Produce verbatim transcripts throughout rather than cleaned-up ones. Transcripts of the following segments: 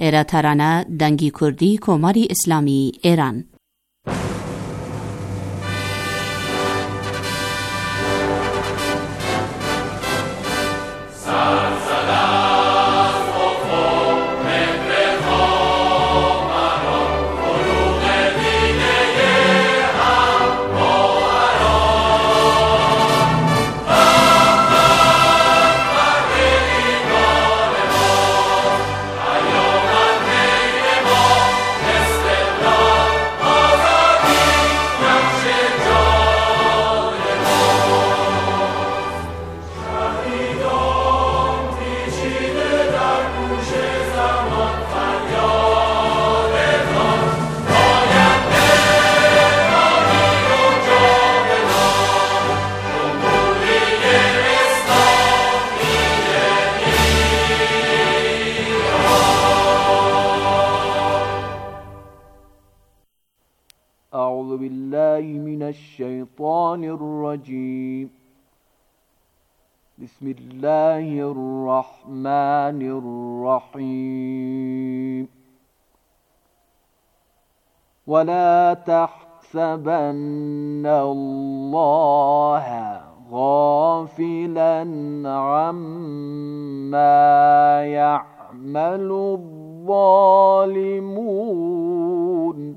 ایراترانه دنگی کردی کماری اسلامی ایران. أعوذ بالله من الشيطان الرجيم. بسم الله الرحمن الرحيم. ولا تحسبن الله غافلا عما يعمل الظالمون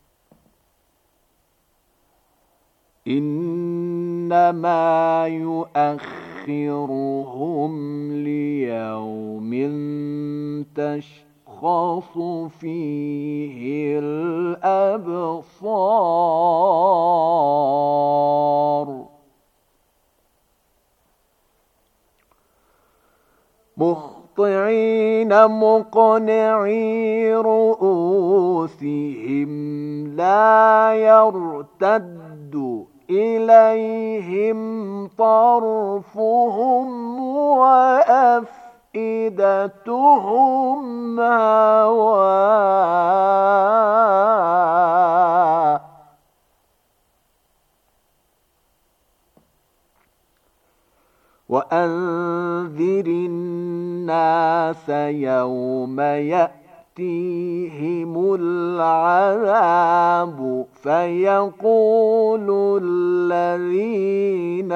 إنما يؤخرهم ليوم تشخص فيه الأبصار مهطعين مقنعي رؤوسهم لا يرتد إليهم طرفهم وأفئدتهم هواء وأنذر الناس يوم يأتيهم العذاب فيقول الذين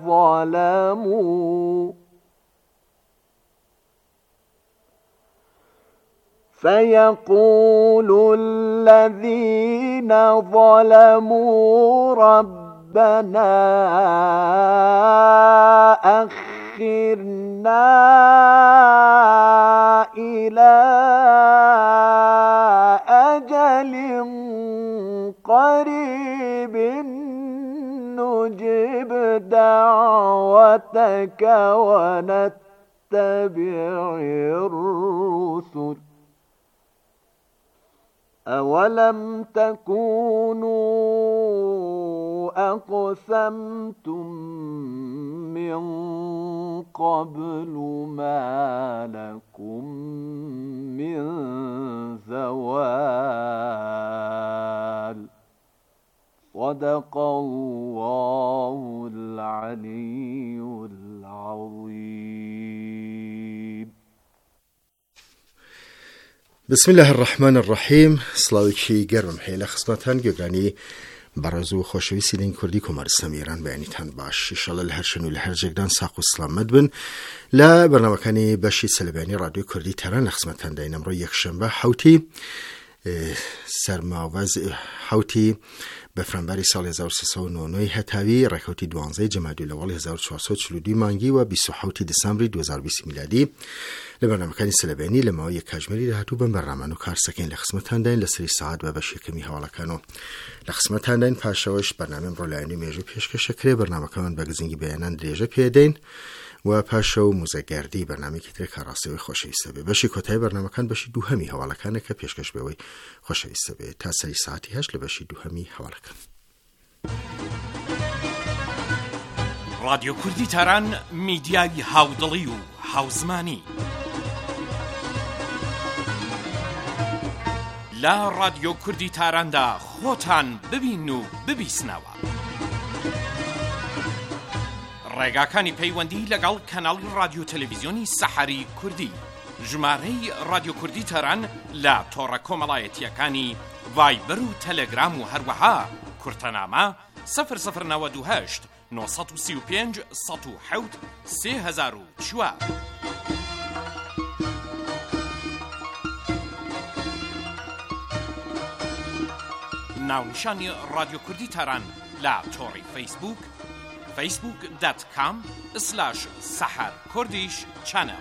ظلموا فيقول الذين ظلموا ربنا أخرنا إلى أجل قريب نجب دعوتك ونتبع الرسل أولم تكونوا أقسمتم من قبل ما لكم من زوال صدق الله العلي العظيم. بسم الله الرحمن الرحیم. سلاوکی گرم حیله خدمتان گرانی برازو خوشویسی دین کردی کمارستان ایران بیانیتان باش انشالله لهر شنو لهر جگدان ساق و سلامت بن لا برنامه کانی باشی سلبانی رادیو کردی تران خدمتان دینم رو یک شنبه حوتی سرماوز حوتی بفرانبری سال هزار و سیصد و نود و نه هتاوی رکوتی دوانزه جمادی الاول هزار و چهارصد و چهل و دو مانگی و بیست و هفت دسامبر دو هزار و بیست میلادی لبرنامه کانی سلبانی لما یک کاجمری لهاتو بن برنامه نو کار سکین لخدمتان دین لسری ساعت و باشی کمی حوالا کانو لخدمتان دین پاشوش برنامه رو لاینی میجو پیشکش کری برنامه کمان بگزینگی بیانان دریجه پیدین و پاشو موزگردی برنامه که تر کاراسته و خوشویسته به باشی کتای برنامه کان باشی دو همی حوالا کانه که پیشکش به خوشویسته به تا سری ساعتی هشت لباشی دو همی حوالا کن. رادیو کردی تران میدیای هاودلی و هاوزمانی لا رادیو کردی تران دا خوتان ببین و ببیسنەوە ڕێگاکانی پەیوەندی لەگەڵ کەناڵی رادیو تەلەڤیزیۆنی سەحەری کوردی ژمارەی رادیۆ کوردی تەران لە تۆڕە کۆمەڵایەتیەکانی ڤایبەر و تەلەگرام و هەروەها کورتەنامە سەفر سەفر نەوەد و هەشت نۆ سەد و سی و پێنج سەد و حەوت سێ هەزار و چوار. ناونیشانی رادیۆ کوردی تەران لە تۆڕی فەیسبووک فەیسبووک دات کام سلاش سەحەر کوردیش چەنەڵ.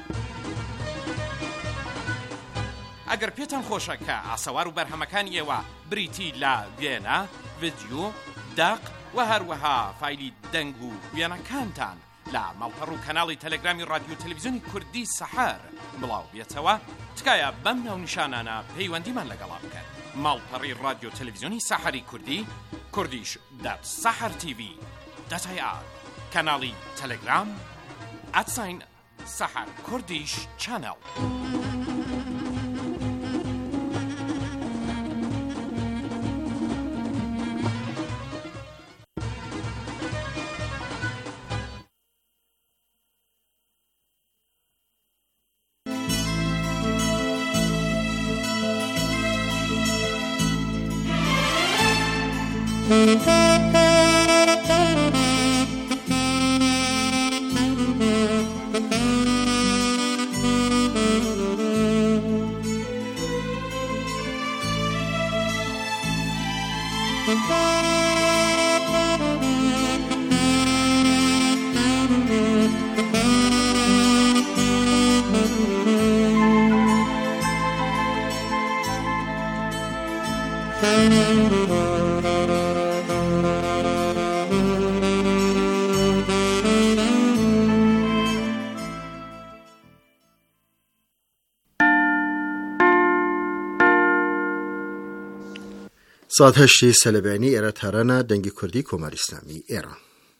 ئەگەر پێتان خۆشە کە ئاسەوار و بەرهەمەکانی ئێوە بریتی لە وێنە، ڤیدیۆ، داق و هەروەها فایلی دەنگ و وێنەکانتان لە ماڵپەڕ و کەناڵی تەلەگرامی رادیۆ تەلەڤیزیۆنی کوردی سەحەر بڵاو بێتەوە، تکایە بەم ناونیشانانە پەیوەندیمان لەگەڵا بکەن. ماڵپەڕی رادیۆ تەلەڤیزیۆنی سەحەری کوردی، کوردیش دات سەحەر تیڤی دەتای ئار، کەناڵی تەلەگرام ئەتساین سەحەر کوردیش چەنەڵ. ساعت هەشتی سەلەبیانی ئێرە تارانە دەنگی کوردی کۆماری ئیسلامی ئێران.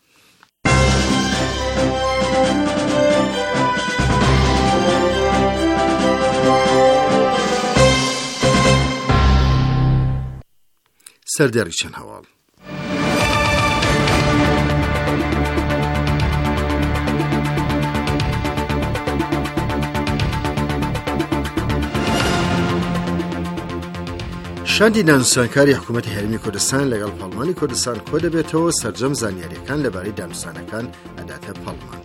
سەردێڕی چەند هەواڵ. شاندی دانوستانکاری حکوومەتی هەرێمی کوردستان لەگەڵ پەڵمانی کوردستان کۆ دەبێتەوە سەرجەم زانیاریەکان لەبارەی دانوستانەکان ئەداتە پەڵمان.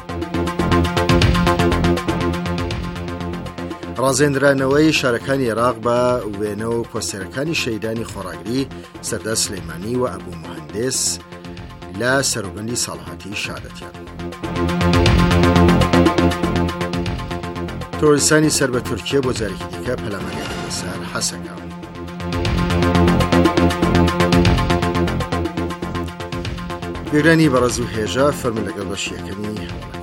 ڕازێنرانەوەی شارەکانی عێراق بە وێنە و پۆستەرەکانی شەیدانی خۆڕاگری سەردار سلەیمانی و ئەبوو موهەندس لە سەروبەندی ساڵحاتی شادەتیان. تۆریستانی سەر بە تورکیە بۆ جارێکی دیکە پەلامەریەکە لەسەر حەسەکە. گەرانی بەڕێز و هێژە فەرمە لەگەڵ بەشیەکەمی هەوڵەکان.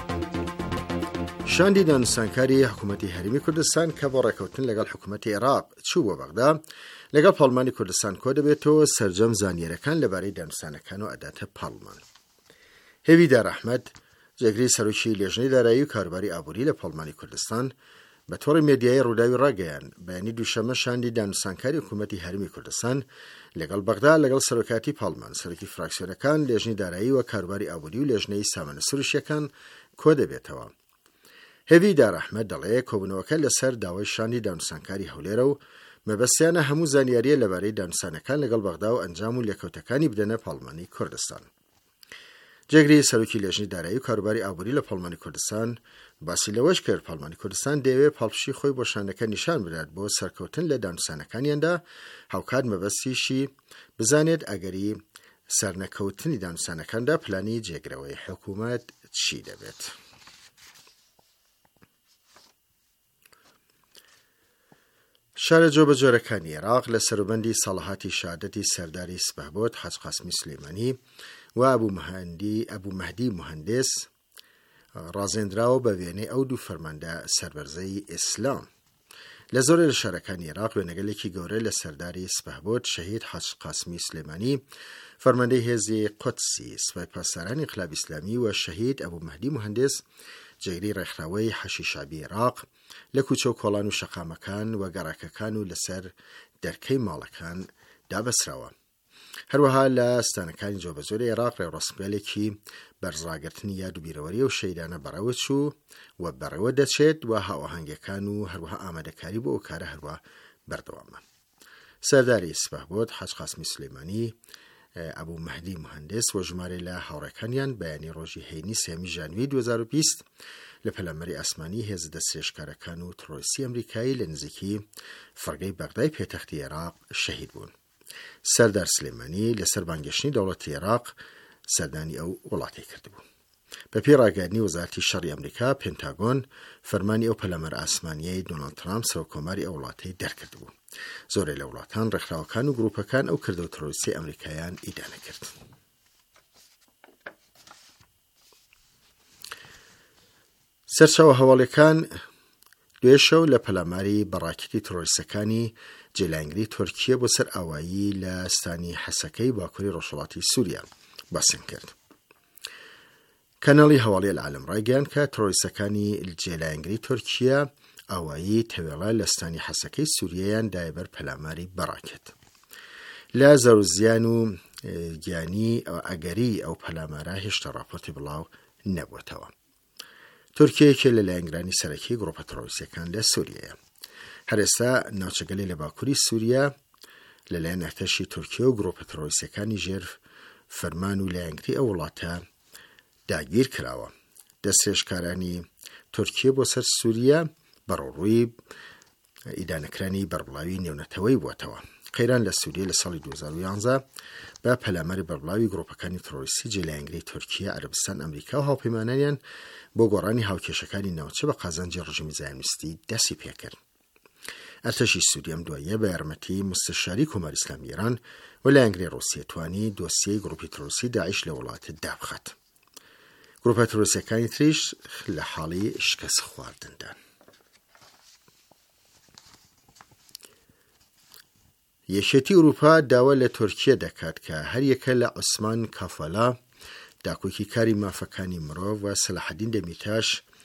شاندی دانوستانکاری حکوومەتی هەرێمی کوردستان کە بۆ ڕێکەوتن لەگەڵ حکوومەتی عێراق چوو بۆ بەغدا لەگەڵ پەڵمانی کوردستان کۆ دەبێتەوە سەرجەم زانیاریەکان لەبارەی دانوستانەکان و ئەداتە پەڵمان. هێویدار ئەحمەد جێگری سەرۆکی لێژنەی دارایی و کاروباری ئابووری لە پەڵمانی کوردستان بە تۆڕی مێدیای ڕووداوی ڕاگەیان بەیانی دووشەمە شاندی دانوستانکاری حکوومەتی هەرێمی کوردستان لەگەڵ بەغدا لەگەڵ سەرۆکاتی پاڵمان سەرۆکی فراکسیۆنەکان لێژنەی دارایی و کاروباری ئابووری و لێژنەی سامانە سروشیەکان کۆ دەبێتەوە. هێویدار ئەحمەد دەڵێ کۆبوونەوەکە لەسەر داوای شاندی دانوستانکاری هەولێرە و مەبەستیانە هەموو زانیاریە لەبارەی دانوستانەکان لەگەڵ بەغدا و ئەنجام و لێکەوتەکانی بدەنە پاڵمانی کوردستان. جێگری سەرۆکی لێژنەی دارایی و کاروباری ئابووری لە پەڵمانی کوردستان باسی لەوەش کرد پەڵمانی کوردستان دەیەوێت پاڵپشی خۆی بۆ شانەکە نیشان بدات بۆ سەرکەوتن لە دانوستانەکانیاندا، هاوکات مەبەستیشی بزانێت ئەگەری سەرنەکەوتنی دانوستانەکاندا پلانی جێگرەوەی حکوومەت چی دەبێت. شارە جۆبەجۆرەکانی عێراق لە سەروبەندی ساڵحاتی شادەتی سەرداری سپەهبۆت حاج قاسمی سلەیمانی و ئەبوو مەهدی ئەبوو مەهدی موهەندس ڕازێنراوە بە وێنەی ئەو دوو فەرماندە سەربەرزەی ئیسلام. لە زۆرە لە شارەکانی عێراق وێنەگەلێکی گەورە لە سەرداری سپەهبۆت شەهید حاج قاسمی سلەیمانی فەرماندەی هێزی قودسی سوپای پاسدارانی انقلابی ئیسلامی و شەهید ئەبوو مەهدی موهەندس جێگری ڕێکخراوەی حەشیشابی عێراق لە کوچە و کۆڵان و شەقامەکان و گەڕاکەکان و لەسەر دەرکەی ماڵەکان دابەسراوە. هەروەها لە ستانەکانی جۆبەجۆرە عێراق ڕێوەڕەسمگالێکی بەرزڕاگرتنی یاد و بیرەوەری و شەیدانە بەڕێوە چوو و بەڕێوە دەچێت و هاوەهەنگەکان و هەروەها ئامادەکاری بۆ ئەو کارە هەروە بەردەوامە. سەرداری سپاهبۆت حاج قاسمی سولەیمانی ئەبوو مەهدی مهندس و ژمارە لە هاوڕێکانیان بەیانی ڕۆژی هەینی سێمی ژانوی دوو هەزار و بیست لە پەلامەری ئاسمانی هێز دەستێشکارەکان و تڕۆریستی ئەمریکایی لە نزیکی فەرگەی بەغدای پێتەختی عێراق شەهید بوون. سەردار سلێمانی لەسەر بانگەشتنی دەوڵەتی عێراق سەردانی ئەو وڵاتی کردبوو. بە پێی ڕاگەیاندنی وەزارەتی شەڕی ئەمریکا پێنتاگۆن فەرمانی ئەو پەلامەر ئاسمانیەی دۆناڵد ترامپ سەرۆکۆماری ئەو وڵاتەی دەرکردبوو. زۆرێک لە وڵاتان ڕێکخراوەکان و گروپەکان ئەو کردە و تڕۆریستی ئەمریکایان ئیدانە کرد. سەرچاوە هەواڵەکان دوێشەو لە پەلاماری بەڕاکێتی تڕۆریستەکانی جێلانگری تورکیە بۆ سەر ئاوایی لە ستانی حەسەکەی باکووری ڕۆژهەڵاتی سووریا باسم کرد. کەناڵی هەواڵی العالم ڕایگەیاند کە تڕۆریستەکانی جێلانگری تورکیە ئاوایی تەوێڵە لە ستانی حەسەکەی سووریایان دایبەر پەلاماری بەڕاکێت. لە زەوزیان و گیانی ئەگەری ئەو پەلامارە هێشتا راپۆرتی بڵاو نەبووتەوە. تورکیەیەکێ لە لایەنگرانی سەرەکی گڕۆپە تڕۆریستەکان لە سووریایە. هەرێستا ناوچەگەلی لە باکووری سووریا لەلایەن ئەرتەشی تورکیە و گڕۆپە تڕۆریستەکانی ژێر فەرمان و لایەنگری ئەو وڵاتە داگیر کراوە. دەستێشکارانی تورکیە بۆ سەر سووریا بەڕۆڕووی ئیدانەکرانی بەربڵاوی نێونەتەوەی بووەتەوە. قەیران لە سووریە لە ساڵی دوو هەزار و یانزە بە پەلامەری بەربڵاوی گڕۆپەکانی تڕۆریستی جێلایەنگری تورکیە، عەرەبستان، ئەمریکا و هاوپەیمانانیان بۆ گۆڕانی هاوکێشەکانی ناوچە بە قازانجی ڕژیمی زایۆنیستی دەستی پێکرد. ئەرتەشی سووریەم دواییە بە یارمەتی مستەشاری کۆماری ئیسلامی ئێران و لایەنگری ڕۆسیە توانی دۆسیەی گڕۆپی تڕۆریستی داعیش لە وڵاتە دابخات. گڕۆپە تڕۆریستەکانی تریش لە حاڵی شکست خواردندان. یەکێتی ئەوروپا داوا لە تورکیە دەکات کە هەر یەکە لە عوسمان کافالا داکۆکی کاری مافەکانی مرۆڤ و سەلاحەدین دەمیرتاش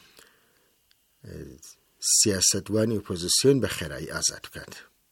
سیاسەتوانی ئۆپۆزیسیۆن بە خێرایی ئازاد بکات.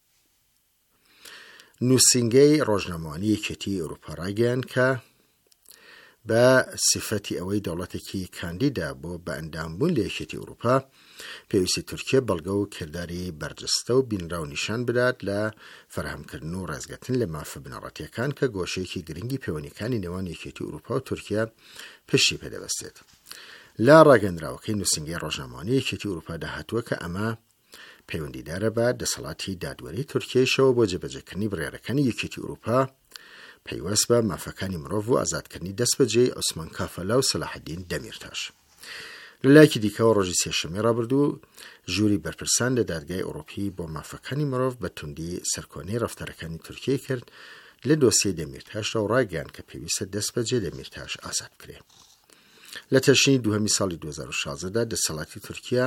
نووسینگەی ڕۆژنامەوانی یەکێتی ئەوروپا ڕایگەیاند کە بە سیفەتی ئەوەی دەوڵەتێکی کاندیدا بۆ بە ئەندامبوون لە یەکێتی ئەوروپا پێویستی تورکیە بەڵگە و کردداری بەرجستە و بینراو نیشان بدات لە فەرهەمکردن و ڕێزگەتن لە مافە بنەڕەتیەکان کە گۆشەیەکی گرنگی پەیوەندیەکانی نێوان یەکێتی ئەوروپا و تورکیا پشتی پێدەبەستێت. لا ڕاگەندراوەکەی نووسینگەی ڕۆژنامەوانی یەکێتی ئەوروپا داهاتووە کە ئەمە پەیوەندیدارە بە دەسەڵاتی دادوەری تورکیەشەوە بۆ جێبەجێکردنی بڕیارەکانی یەکێتی ئەوروپا پەیوەست بە مافەکانی مرۆڤ و ئازادکردنی دەستبەجێی عوسمان کافەلا و سەلاحەدین دەمیرتاش. لە لایەکی دیکەوە ڕۆژی سێشەمەی ڕابردوو ژووری بەرپرسان لە دادگای ئەوروپی بۆ مافەکانی مرۆڤ بە توندی سەرکۆنەی ڕەفتارەکانی تورکیە کرد لە دۆسیەی دەمیرتاشدا و ڕایگەیاند کە پێویستە دەستبەجێ دەمیرتاش ئازاد بکرێت. لە تەشنی دووهەمی ساڵی دوو هەزار و شازدەدا دەسەڵاتی تورکیا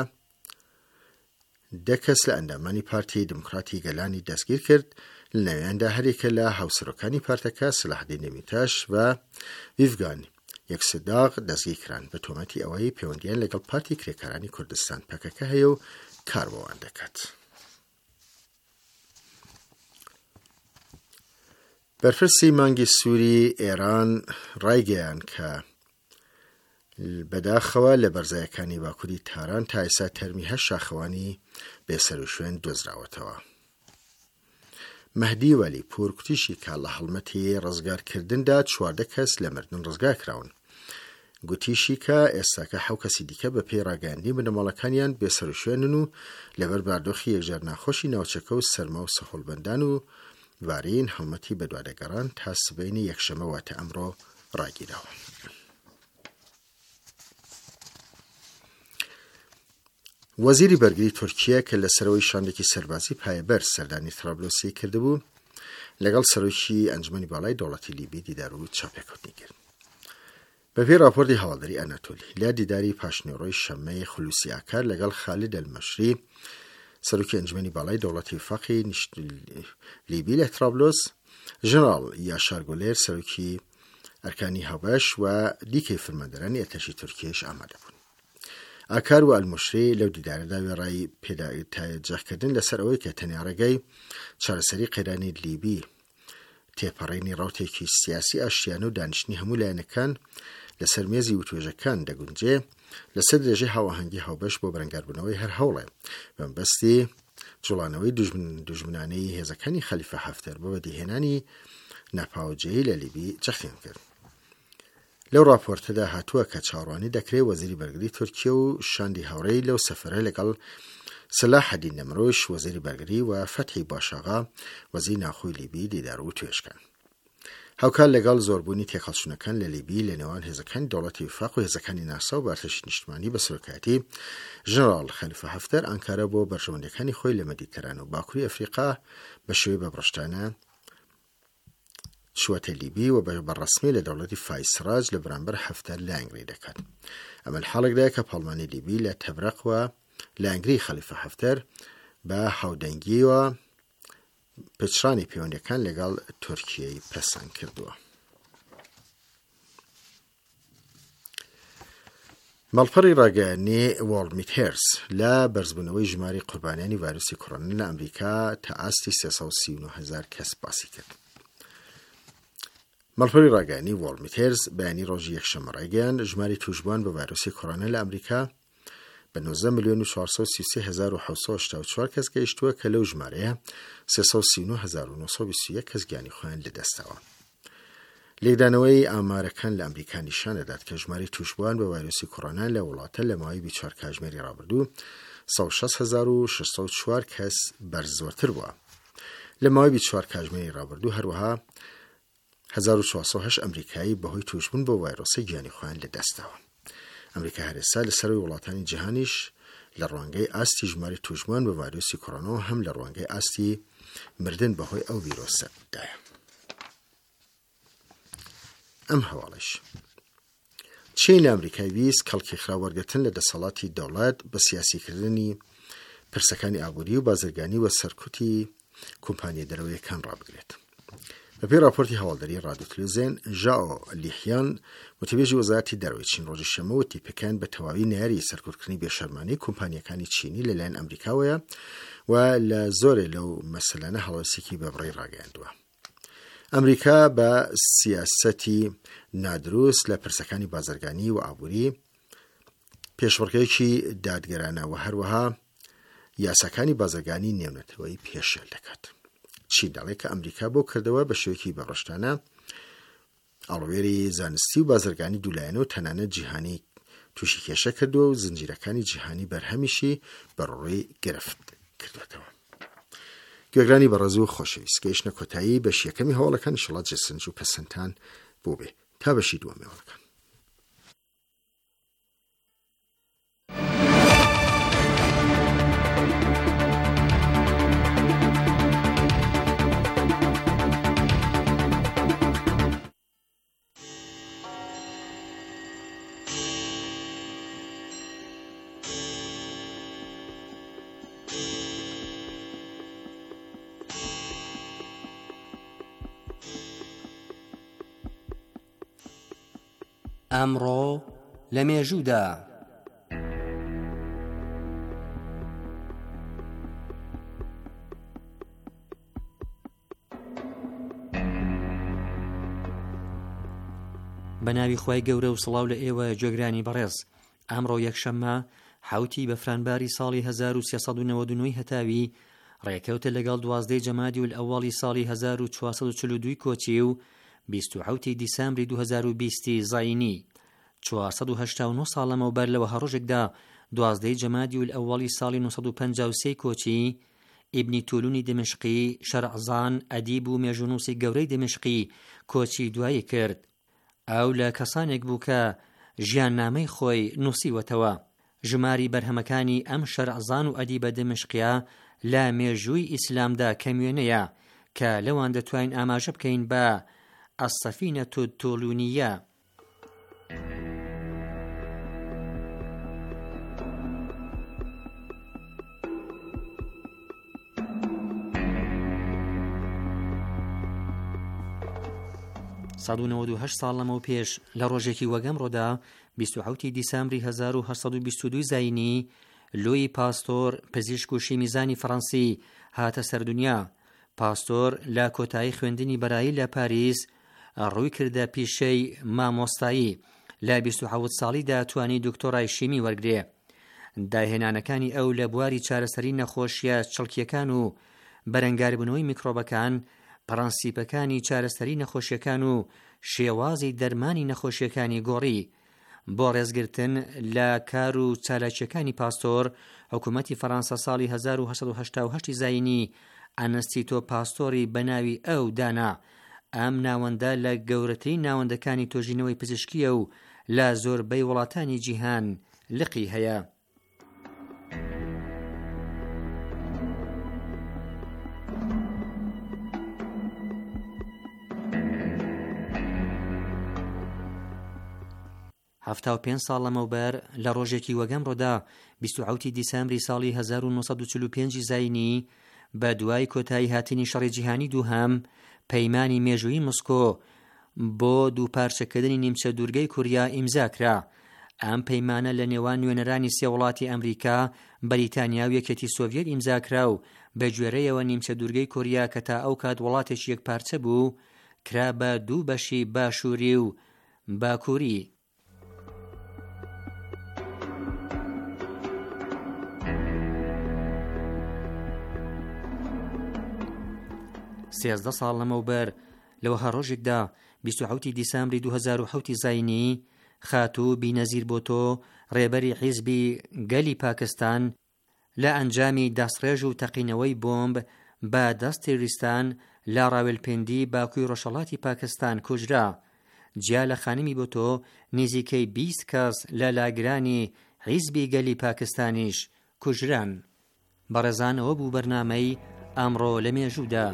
دە کەس لە ئەندامانی پارتی دموکراتی گەلانی دەستگیر کرد، لە ناویاندا هەرێکە لە هاوسەرۆکانی پارتەکە سەلاحەدین دەمیرتاش و ڤیڤگان یەکسداغ دەستگیر کران بە تۆمەتی ئەوەی پەیوەندیان لەگەڵ پارتی کرێکارانی کوردستان پەکەکە هەیە و کار بۆوان دەکات. بەرپرسی مانگی سووری ئێران ڕایگەیاند کە بەداخەوە لە بەرزایەکانی باکووری تاران تا ئێستا تەرمی هەشت شاخەوانی بێسەر و شوێن دۆزراوەتەوە. مەهدی وەلیپور کوتیشی کە لە هەڵمەتی ڕزگارکردندا چواردە کەس لە مردن ڕزگار کراون. گوتیشی کە ئێستاکە حەو کەسی دیکە بە پێی ڕاگەیاندنی بنەماڵەکانیان بێسەر و شوێنن و لەبەر باردۆخی یەکجار ناخۆشی ناوچەکە و سەرما و سەهۆڵبەندان و وارەیەن هەڵمەتی بەدوادەگەڕان تا سبەینی یەکشەمە واتە ئەمڕۆ ڕاگیراوە. وەزیری بەرگری تورکیە کە لە سەرەوەی شاندێکی سەربازی پایەبەر سەردانی ترابلۆسی کردبوو لەگەڵ سەرۆکی ئەنجومەنی باڵای دەوڵەتی لیبی دیدار و چاپێکەوتنی کرد. بەپێی راپۆرتی هەواڵدەری ئەناتۆلی لە دیداری پاشنیوڕۆی شەممەی خولوسی ئاکار لەگەڵ خالید ئەلمەشری سەرۆکی ئەنجومەنی باڵای دەوڵەتی وفاقی لیبی لە ترابلۆس، ژنەڕاڵ یاشار گولێر سەرۆکی ئەرکانی هەبەش و دیکەی فرماندەرانی ئەرتەشی تورکیەش ئامادە بوون. ئاکار و ئەلمەشری لەو دیدارەدا وێڕای پێداجەخکردن لەسەر ئەوەی کە تەنیا ڕێگەی چارەسەری قەیرانی لیبی تێپەڕینی ڕاوتێکی سیاسی ئاشتیانە و دانیشتنی هەموو لایەنەکان لەسەر مێزی وتوێژەکان دەگونجێ لەسەر درێژەی هاوەهەنگی هاوبەش بۆ بەرەنگاربوونەوەی هەر هەوڵێ بەمبەستی جوڵانەوەی دوژمنانەی هێزەکانی خەلیفە حەفتەر بۆ بەدیهێنانی ناپاوجەیی لە لیبی جەختیم کرد. لەو راپۆرتەدا هاتووە کە چاڕوانی دەکرێت وەزیری بەرگری تورکیە و شاندی هاوڕێی لەو سەفەرە لەگەڵ سلاح الدین نەمرۆش وەزیری بەرگری و فەتحی باشاغا وەزیری ناوخۆی لیبی دیدار و توێژکان. هاوکار لەگەڵ زۆربوونی تێکەڵچوونەکان لە لیبی لە نێوان هێزەکانی دەوڵەتی وفاق و هێزەکانی ناسا و بارتەشی نیشتمانی بە سەرۆکایەتی ژنەڕاڵ خەلیفە حەفتەر ئەنکارە بۆ بەرژەوەندەکانی خۆی لە مەدیتەرانە و باکووری ئەفریقا بە شێوەی بەبڕشتانە شوەتە لیبی و بەڕەسمی لە دەوڵەتی فایسراج لە بەرامبەر حەفتەر لایەنگری دەکات. ئەمە حاڵێکدایە کە پاڵمانی لیبی لە تەبرەق و لایەنگری خەلیفە حەفتەر بە هاودەنگی و پچرانی پەیوەندیەکان لەگەڵ تورکیای پەسەند کردووە. مەڵپەڕی ڕاگەیاندنی وۆڵمیتێرس لە بەرزبوونەوەی ژماری قوربانیانی ڤایرۆسی کۆڕۆنا لە ئەمریکا تا ئاستی سێسەد و سی و نۆ هەزار کەس باسی کرد. مەڵپەڕی ڕاگەیاندنی وۆڵمیتێرس بەیانی ڕۆژی یەکشەممە ڕایگەیاند ژماری توشبووان بە ڤایرۆسی کۆڕۆنا لە ئەمریکا بە نۆزدە ملیۆن و چوارسەد و سی و سێ هەزار و حەوتسەد و هەشتا و چوار کەس گەیشتووە کە لەو ژمارەیە سێسەد و سی و نۆ هەزار و نۆسەد و بیست و یەک کەس گیانی خۆیان لەدەستەوە. لێکدانەوەی ئامارەکان لە ئەمریکا نیشان دەدات کە ژماری توشبووان بە ڤایرۆسی کۆڕۆنا لە وڵاتە لە ماوەی بیست و چوار کاتژمێری ڕابردوو سەد و شەست هەزار و شەشسەد و چوار کەس بەرز زۆرتر بووە. لە ماوەی بیست و چوار کاتژمێری ڕابردوو هەروەها هەزار و چوارسەد و هەشت ئەمریکایی بەهۆی توشبوون بۆ ڤایرۆسی گیانی خۆیان لەدەستەوە. ئەمریکا هەرێستا لەسەروی وڵاتانی جیهانیش لە ڕوانگەی ئاستی ژماری توشبووان بە ڤایرۆسی کۆڕۆنا هەم لە ڕوانگەی ئاستی مردن بەهۆی ئەو ڤیرۆسەدایە. ئەم هەواڵش چین لە ئەمریکای ویست کەڵکی خراوەرگرتن لە دەسەڵاتی دەوڵەت بە سیاسیکردنی پرسەکانی ئابووری و بازرگانی و سەرکوتی کۆمپانیە دەرەوەیەکان ڕابگرێت. بەپێی راپۆرتی هەواڵدەری ڕادیۆ تەلەڤیزیۆن ژاو لیحیان وتەبێژی وەزارەتی دەرەوەی چین ڕۆژی شەمەوەتی پێکەن بە تەواوی ناری سەرکوتکردنی بێشەرمانەی کۆمپانیەکانی چینی لەلایەن ئەمریکاوەیە و لە زۆرێ لەو مەسەلانە هەڵوێستێکی بەبڕی ڕاگەیاندووە. ئەمریکا بە سیاسەتی نادروست لە پرسەکانی بازرگانی و ئابووری پێشبڕکێکی دادگەرانە و هەروەها یاساکانی بازرگانی نێونەتەوەی پێشێل دەکات. چین دەڵێت کە ئەمریکا بۆ کردەوە بە شێوەیەکی بەڕەشتانە ئاڵوێری زانستی و بازرگانی دوولایەنە و تەنانەت جیهانی تووشی کێشە کردووە و زنجیرەکانی جیهانی بەرهەمیشی بەڕووی گرفت کردوێتەوە. گوێگرانی بەڕێز و خۆشەویست گەیشتنە کۆتایی بەش یەکەمی هەواڵەکان ئینشەڵڵا جەسنج و پەسەندتان بۆ بێ تا بەشی دووەمی هەواڵەکان. ئەمڕۆ لە مێژوودا بە ناوی خوای گەورە و سڵاو لە ئێوە گوێگرانی بەڕێز. ئەمڕۆ یەکشەممە حوتی بەفرانباری ساڵی هەزار و سێسەد و نەوەد و نۆ هەتاوی ڕێکەوتە لەگەڵ دوازدەی جەمادی و ئەوڵی ساڵی هەزار و چوارسەد و چل و دوو کۆچی و بیست و حوتی دیسەمبری دوو هەزار و بیست زاینی چوارسەد و هەشتا و نۆ ساڵ لەمەوبەر لەوە هەڕۆژێکدا دوازدەی جەمادی و ئەوڵی ساڵی نۆسەد و پەنجا و سێ کۆچی ئیبنی تولونی دمشقی شەرعزان ئەدیب و مێژوونووسی گەورەی دمشقی کۆچی دوایی کرد. ئەو لە کەسانێک بوو کە ژیاننامەی خۆی نووسیوەتەوە. ژماری بەرهەمەکانی ئەم شەرعزان و ئەدیبە دمشقیە لە مێژووی ئیسلامدا کەمیێنەیە کە لەوان دەتوانین ئاماژە بکەین بە ئەسەفینەت التولونیە. سەد و نەوەد و هەشت ساڵ لەمەو پێش لە ڕۆژێکی وەگەمڕۆدا بیست و حوتی دیسەمبری هەزار و هەشت سەد و بیست و دوو زاینی لۆی پاستۆر پزیشک و شیمیزانی فەڕەنسی هاتە سەردونیا. پاستۆر لە کۆتایی خوێندنی بەرایی لە پاریس ڕووی کردە پیشەی مامۆستایی لە بیست و حەوت ساڵیدا توانی دکتۆرای شیمی وەرگرێ. داهێنانەکانی ئەو لە بواری چارەسەری نەخۆشیە چڵکیەکان و بەرەنگاربوونەوەی میکرۆبەکان، پرەنسیپەکانی چارەسەری نەخۆشیەکان و شێوازی دەرمانی نەخۆشیەکانی گۆڕی. بۆ ڕێزگرتن لە کار و چالاکیەکانی پاستۆر، حکوومەتی فەڕەنسا ساڵی هەزار و هەشت سەد و هەشتا و هەشت زاینی ئەنەستیتۆ پاستۆری بەناوی ئەو دانا. ئەم ناوەندە لە گەورەترین ناوەندەکانی تۆژینەوەی پزیشکیە و لە زۆربەی وڵاتانی جیهان لقی هەیە. هەفتا و پێنج ساڵ لەمەوبەر لە ڕۆژێکی وەگەمڕۆدا بیست و حەوتی دیسەمبری ساڵی هەزار و نۆ سەد و چل و پێنج زاینی بە دوای کۆتایی هاتنی شەڕی جیهانی دووهەم پەیمانی مێژووی مسکۆ بۆ دووپارچەکردنی نیمچە دوورگەی کوریا ئیمزا کرا. ئەم پەیمانە لە نێوان نوێنەرانی سێ وڵاتی ئەمریکا، بەریتانیا و یەکێتی سۆڤیەت ئیمزا کرا و بە گوێرەیەوە نیمچە دوورگەی کوریا کە تا ئەو کات وڵاتێکی یەکپارچە بوو کرا بە دوو بەشی باشووری و باکووری. سێزدە ساڵ لەمەوبەر لەوە هەڕۆژێکدا بیست و حەوتی دیسەمبری دوو هەزار و حەوتی زاینی خاتوو بینەزیر بۆتۆ ڕێبەری حیزبی گەلی پاکستان لە ئەنجامی دەستڕێژ و تەقینەوەی بۆمب بە دەست تێریستان لە ڕاوێلپێندی باکووی ڕۆژهەڵاتی پاکستان کوژرا. جیا لە خانمی بۆتۆ نزیکەی بیست کەس لە لاگرانی حیزبی گەلی پاکستانیش کوژران. بەڕێزان ئەوە بوو بەرنامەی ئەمڕۆ لە مێژوودا.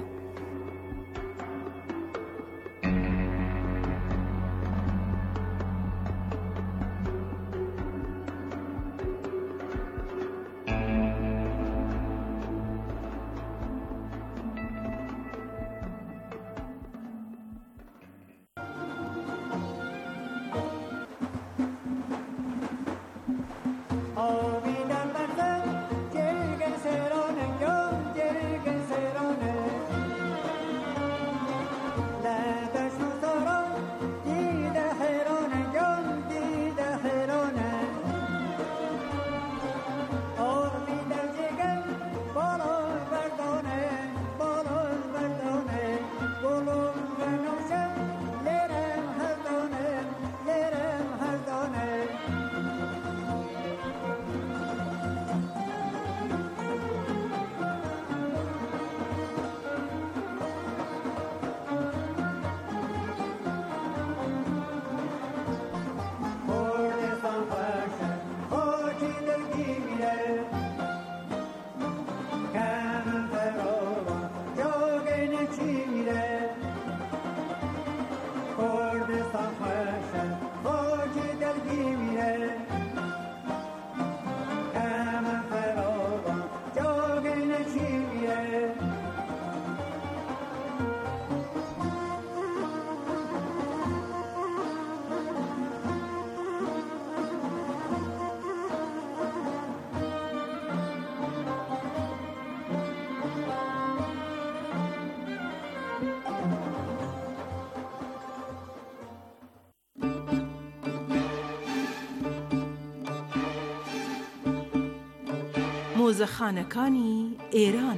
مۆزەخانەکانی ئێران.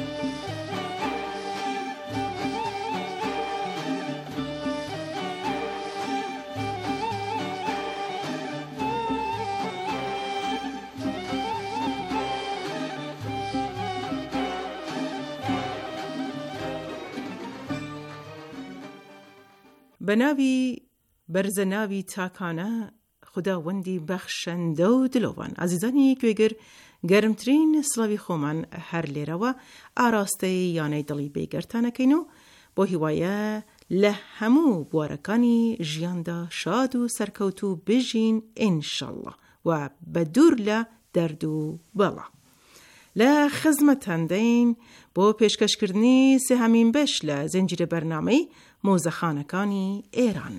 بەناوی بەرزەناوی تاکانە خوداوەندی بەخشەندە و دلۆوان. عزیزانی گوێگر، گەرمترین سڵاوی خۆمان هەر لێرەوە ئاراستەی یانەی دڵی بێگەرتانەکەین و بۆ هیوایە لە هەموو بوارەکانی ژیاندا شاد و سەرکەوت و بژین ئینشەڵڵا و بە دوور لە دەرد و بەڵا. لە خزمەتەندەین بۆ پێشکەشکردنی سێهەمین بەش لە زنجیرە بەرنامەی مۆزەخانەکانی ئێران.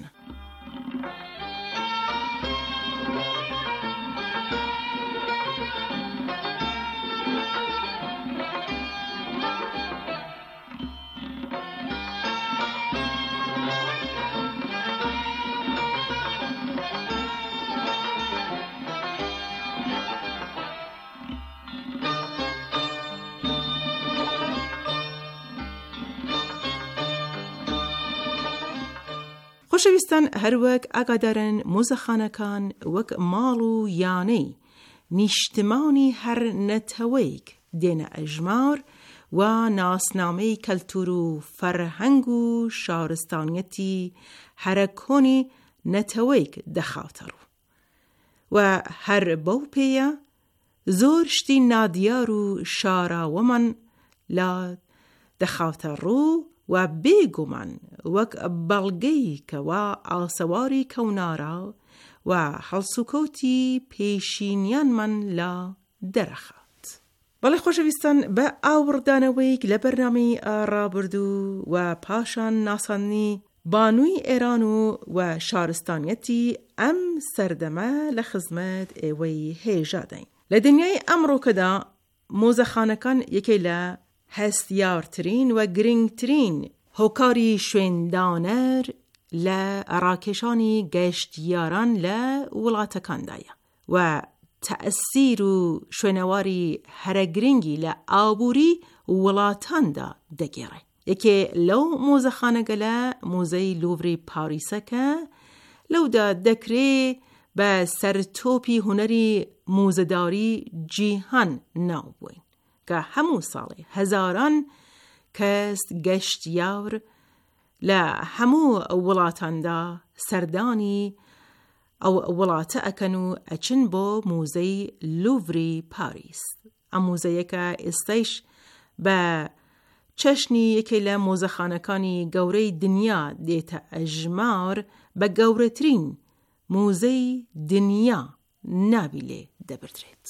خۆشەویستان هەروەک ئاگادارن مۆزەخانەکان وەک ماڵ و یانەی نیشتمانی هەر نەتەوەیک دێنە ئەژمار و ناسنامەی کەلتور و فەرهەنگ و شارستانیەتی هەرە کۆنی نەتەوەیک دەخاتە ڕوو و هەر بەو پێیە زۆر شتی نادیار و شاراوەمان لا دەخاتە ڕوو و بێگومان وەک بەڵگەی کەوا ئاسەواری کەونارا و هەڵسوکەوتی پێشینیانمان لا دەرەخات. بەڵێ خۆشەویستان بە ئاوردانەوەیک لە بەرنامەی ڕابردوو و پاشان ناسانی بانووی ئێران و و شارستانیەتی ئەم سەردەمە لە خزمەت ئێوەی هێژادەین. لە دنیای ئەمڕۆکەدا مۆزەخانەکان یەکێ لە هەستیارترین و گرنگترین هۆکاری شوێندانەر لە ڕاکێشانی گەشتیاران لە وڵاتەکاندایە و تەئسیر و شوێنەواری هەرە گرنگی لە ئابووری وڵاتاندا دەگێڕێ. یەکێ لەو مۆزەخانەگەلە مۆزەی لوڤری پاریسەکە لەودا دەکرێ بە سەرتۆپی هونەری موزەداری جیهان ناو بووین کە هەموو ساڵێ هەزاران کەس گەشتیار لە هەموو وڵاتاندا سەردانی ئەو وڵاتە ئەکەن و ئەچن بۆ موزەی لوڤری پاریس. ئەم موزەیەکە ئێستەیش بە چەشنی یەکێ لە مۆزەخانەکانی گەورەی دنیا دێتە ئەژمار بە گەورەترین موزەی دنیا ناوی لێ دەبردرێت.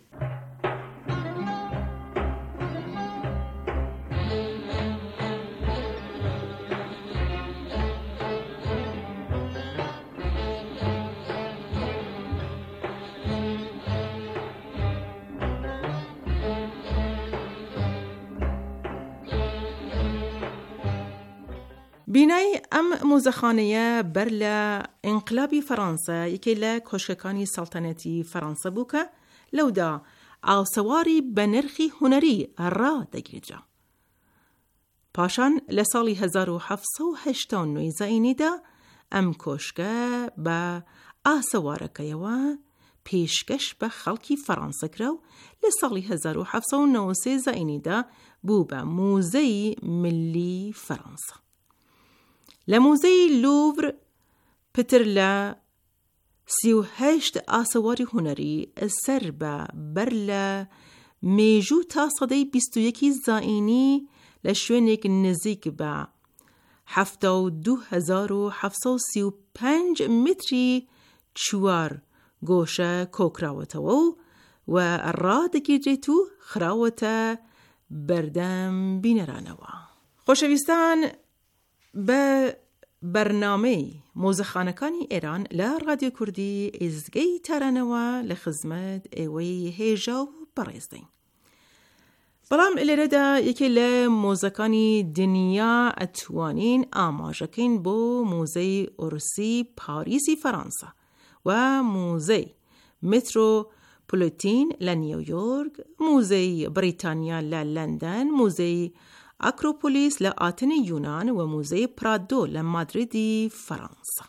بینای ئەم مۆزەخانەیە بەر لە ئینقلابی فەڕەنسا یەکێ لە کۆشکەکانی سەڵتەنەتی فەڕەنسا بوو کە لەودا ئاسەواری بە نرخی هونەری ڕادەگیرا. پاشان لە ساڵی هەزار و حەڤت سەد و هەشتا و نۆ زەئینیدا ئەم کۆشکە بە ئاسەوارەکەیەوە پێشکەش بە خەڵکی فەڕەنسا کرا و لە ساڵی هەزار و حەڤت سەد و نۆ و سێ زەئینیدا بوو بە موزەی ملی فەڕەنسا. لە موزەی لوڤر پتر لە سی و هەشت ئاسەواری هونەری سەر بە بەر لە مێژوو تا سەدەی بیست و یەکی زائینی لە شوێنێک نزیک بە حەڤتا و دوو هەزار و حەڤت سەد و سی و پەنج متری چوار گۆشە کۆکراوەتەوە و و ڕادەگیردرێت و خراوەتە بەردەم بینەرانەوە. خۆشەویستان بە بەرنامەی مۆزەخانەکانی ئێران لە رادیۆ کوردی ئێزگەی تارانەوە لە خزمەت ئێوەی هێژا و بەڕێزدەین. بەڵام لێرەدا یەکێ لە مۆزەکانی دنیا ئەتوانین ئاماژەکەین بۆ موزەی ئورسی پاریسی فەڕەنسا و موزەی مترۆپۆلیتین لە نیویۆرک، موزەی بریتانیا لە لەندەن، موزەی ئاکرۆپۆلیس لە ئاتنی یونان و موزەی پرادۆ لە مادریدی فەڕەنسا.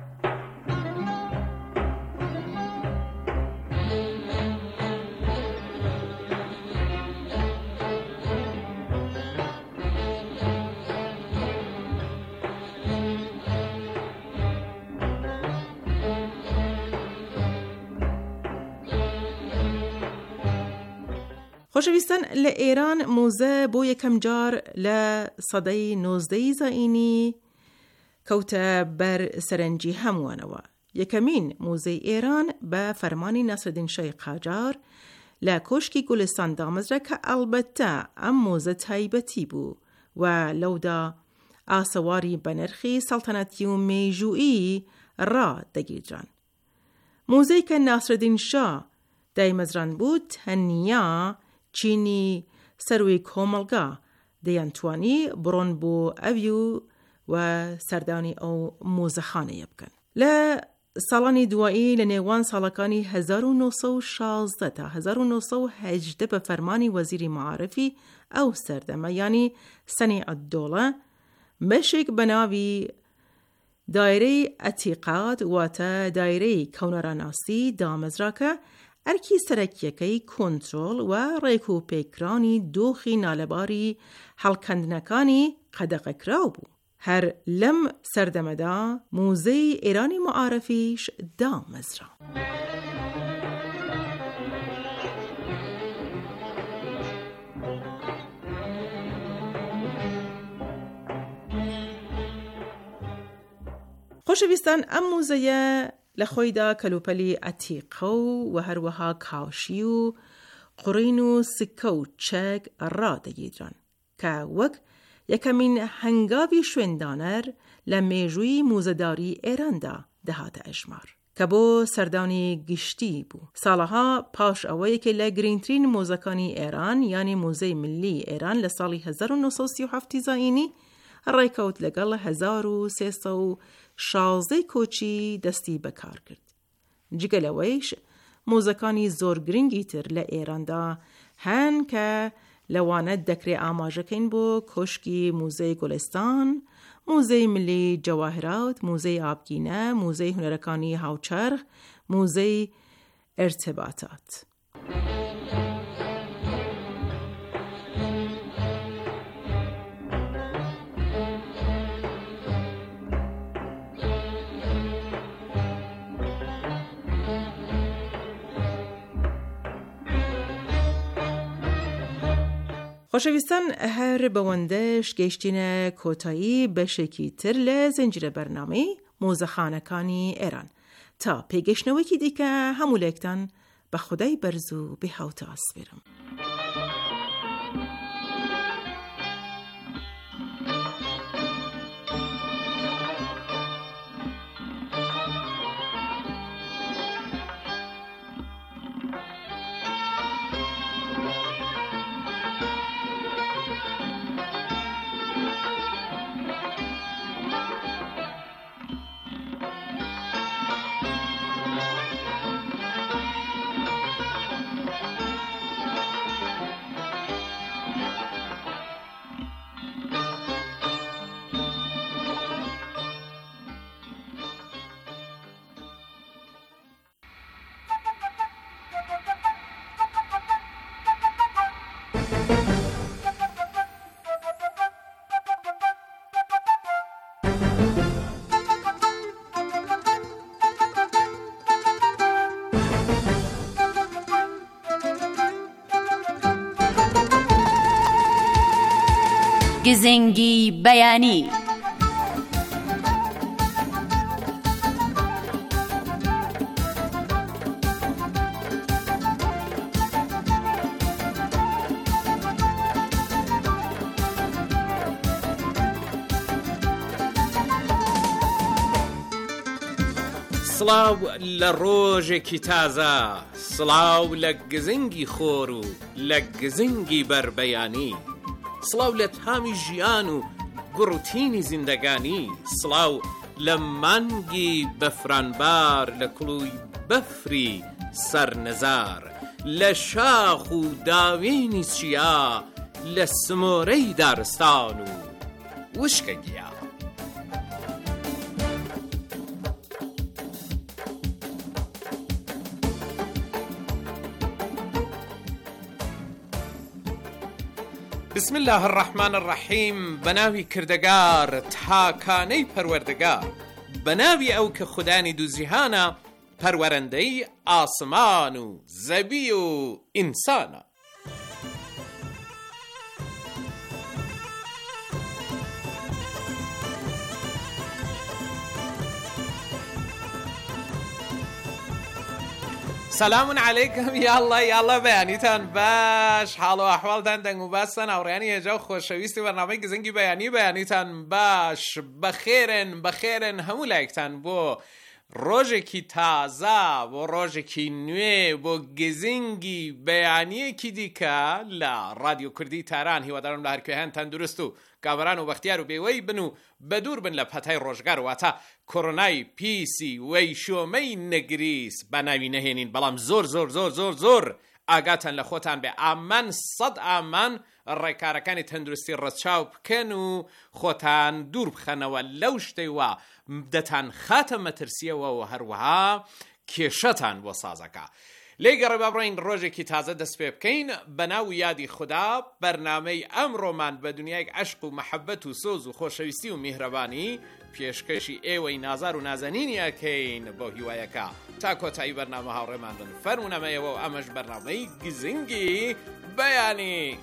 خۆشەویستان لە ئێران موزە بۆ یەکەم جار لە سەدەی نۆزدەی زائینی کەوتە بەر سەرنجی هەمووانەوە. یەکەمین موزەی ئێران بە فەرمانی ناسردین شای قاجار لە کۆشکی گولستان دامەزرا کە ئەڵبەتە ئەم موزە تایبەتی بوو و لەودا ئاسەواری بەنرخی سەڵتەنەتی و مێژوویی ڕادەگیردران. موزەی کە ناسردین شا دایمەزران بوو تەنیا چینی سەروی کۆمەڵگا دەیانتوانی بڕۆن بۆ ئەوی و سەردانی ئەو مۆزەخانەیە بکەن. لە ساڵانی دوایی لە نێوان ساڵەکانی هەزار و نۆ سەد و شازدە تا هەزار و نۆ سەد و هەژدە بە فەرمانی وەزیری مەعارفی ئەو سەردەمە یانی سەنی عەددۆڵە بەشێک بە ناوی دایره اعتقاد واتە دایرەی کەونەڕەناسی دامەزراکە ئەرکی سەرەکیەکەی کۆنترۆل و ڕێک و پێکرانی دۆخی نالەباری هەڵکەندنەکانی قەدەغەکراو بوو. هەر لەم سەردەمەدا موزەی ئێرانی معارەفیش دامەزرا. خۆشەویستان، ئەم موزەیە لە خۆیدا کەلوپەلی ئەتیقە و هەروەها کاشی و قڕین و سکە و چەک ڕادەگیران کە وەک یەکەمین هەنگاوی شوێندانەر لە مێژووی موزەداری ئێراندا دەهاتە ئەژمار کە بۆ سەردانی گشتی بوو. ساڵەها پاش ئەوەیەکە لە گرنگترین مۆزەکانی ئێران یانی موزەی ملی ئێران لە ساڵی هەزار و نۆ سەد و سی و هەفت زاینی ڕێکەوت لەگەڵ هەزار و سێسە و شازدەی کۆچی دەستی بەکار کرد. جگە لەوەیش مۆزەکانی زۆر گرنگی تر لە ئێراندا هەن کە لەوانە دەکرێ ئاماژەکەین بۆ کۆشکی موزەی گۆلستان، موزەی ملی جەواهرات، موزەی ئابگینە، موزەی هونەرەکانی هاوچەرخ، موزەی ئێرتباتات. خۆشەویستان، هەر بەوەندەش گەیشتینە کۆتایی بەشێکی تر لە زنجیرە بەرنامەی مۆزەخانەکانی ئێران. تا پێگەشتنەوەیکی دیکە هەموو لێکتان بە خودای بەرز و بێهاوتە ئاسپێرم. گزنگی بەیانی. سڵاو لە ڕۆژێکی تازە، سڵاو لە گزنگی خۆر و لە گزنگی بربەیانی، سڵاو لە تامی ژیان و گڕوتینی زیندەگانی، سڵاو لە مانگی بەفرانبار لە کوڵوی بەفری سەرنەزار، لە شاخ و داوێنی چیا لە سمۆرەی دارستان و وشکە گیا. بسم الله الرحمن الرحیم. بەناوی کردگار تاکانەی پەروەردگار، بەناوی ئەو کە خودانی دووزیهانە، پەروەرەندەی ئاسمان و زەوی و ئینسانە. سلامون علیکم. یاڵڵا یاڵڵا بەیانیتان باش، حاڵ و ئەحواڵتان دەنگ و باسن، ئەوڕێیانی هێژا و خۆشەویستی بەرنامەی گزنگی بەیانی بەیانیتان باش، بەخێرن بەخێرن هەموو لایەکتان بۆ ڕۆژێکی تازە، بۆ ڕۆژێکی نوێ، بۆ گزنگی بەیانیەکی دیکە لە ڕادیۆ کوردی تاران. هیوادارم لە هەرکوێهانتان دروست و کابران و بەختیار و بێوەی بن و بەدوور بن لە پەتای ڕۆژگار، واتە کۆڕۆنای پیسی وەی شۆمەی نەگریس بە ناوی نەهێنین، بەڵام زۆر زۆر زۆر زۆر زۆر ئاگاتان لە خۆتان بێ ئامان سەد ئامان ڕێکارەکانی تەندروستی ڕەچاو بکەن و خۆتان دوور بخەنەوە لەو شتەی وا دەتان خاتە مەترسیەوە و هەروەها کێشەتان بۆ سازەکە. لێی گەڕێ با بڕۆین ڕۆژێکی تازە دەست پێ بکەین بەناو یادی خوددا. بەرنامەی ئەمڕۆمان بە دنیایەک عەشق و مەحەبەت و سۆز و خۆشەویستی و میهرەبانی پێشکەشی ئێوەی نازار و نازەنینی ئەکەین بۆ هیوایەکە تا کۆتایی بەرنامە هاوڕێمان بن. فەرمونەمەیەوە و ئەمەش بەرنامەی گزنگی بەیانی.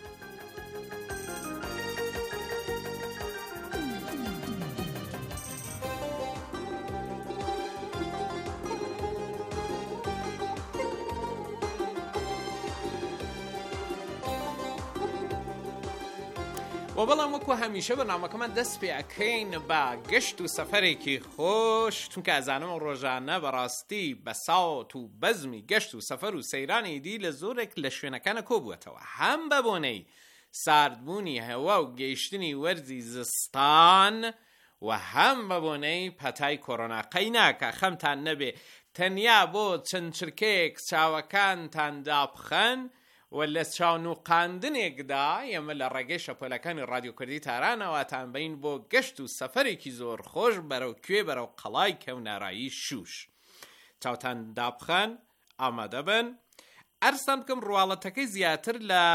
و بەڵام وەکو هەمیشە بەرنامەکەمان دەست پێ ئەکەین بە گەشت و سەفەرێکی خۆش، چونکە ئەزانم ڕۆژانە بەڕاستی بە ساوت و بەزمی گەشت و سەفەر و سەیرانی دی لە زۆرێک لە شوێنەکانە کۆبووەتەوە، هەم بە بۆنەی ساردبوونی هەوا و گەیشتنی وەرزی زستان و هەم بە بۆنەی پەتای کۆڕۆنا. قەیناکە خەمتان نەبێ تەنیا بۆ چەند چرکەیەک چاوەکانتان دابخەن و لە چاونوقاندنێکدا ئێمە لە ڕێگەی شەپۆلەکانی ڕادیۆ کوردی تارانەوەتان بین بۆ گەشت و سەفەرێکی زۆر خۆش بەرەو کوێ بەرەو قەڵای کەونارایی شوش. چاوتان دابخەن، ئامادە بن. ئەرسان بکەم ڕواڵەتەکەی زیاتر لە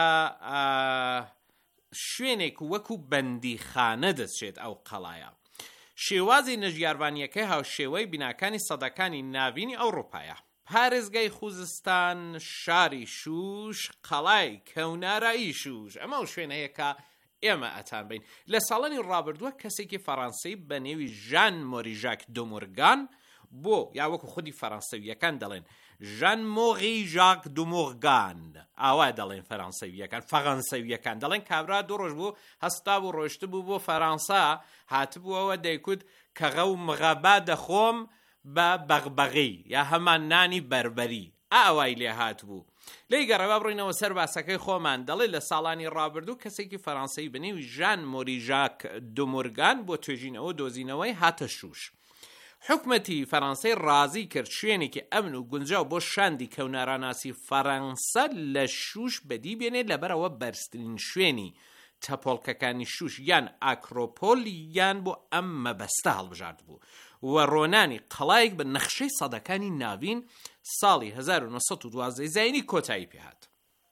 شوێنێک وەکو بەندیخانە دەچێت ئەو قەڵایە. شێوازی نەژیاروانیەکەی هاوشێوەی بیناکانی سەدەکانی ناوینی ئەوڕۆپایە. پارێزگای خوزستان، شاری شوش، قەڵای کەونارایی شوش. ئەمە و شوێنەیەکە ئێمە ئەتان بین. لە ساڵانی ڕابردووە کەسێکی فەڕەنسەی بە نێوی ژان مۆری ژاک دۆمۆرگان بۆ یا وەکو خودی فەڕەنسەویەکان دەڵێن ژان مۆری ژاک دۆمۆرگان، ئاوا دەڵێن فەڕەنسەویەکان، فەڕەنسەویەکان دەڵێن کابرا دوو ڕۆژ بوو هەستا بوو ڕۆشت بوو بۆ فەڕەنسا، هاتبووەوە دەیکوت کە غەو مغەبا دەخۆم بە بەغبەغی یا هەمان نانی بربەری، ئاوای لێ هات بوو. لێی گەڕێوا بڕینەوە سەر باسەکەی خۆمان. دەڵێ لە ساڵانی ڕابردوو کەسێکی فەڕەنسەی بنێوی ژان مۆری ژاک دۆمۆرگان بۆ توێژینەوە دۆزینەوەی هاتە شوش. حکومەتی فەڕەنسای ڕازی کرد شوێنێکی ئەمن و گونجاو بۆ شاندی کەوناراناسی فەڕەنسا لە شوش بەدی بێنێت لەبەرەوە بەرزترین شوێنی تەپۆڵکەکانی شوش یان ئاکرۆپۆل یان بۆ ئەم مەبەستە هەڵبژارد بوو و ڕۆنانی قەڵایەک بە نەخشەی سەدەکانی ناوین ساڵی هەزار و نۆ سەد و دوازدە زاینی کۆتایی پێهات.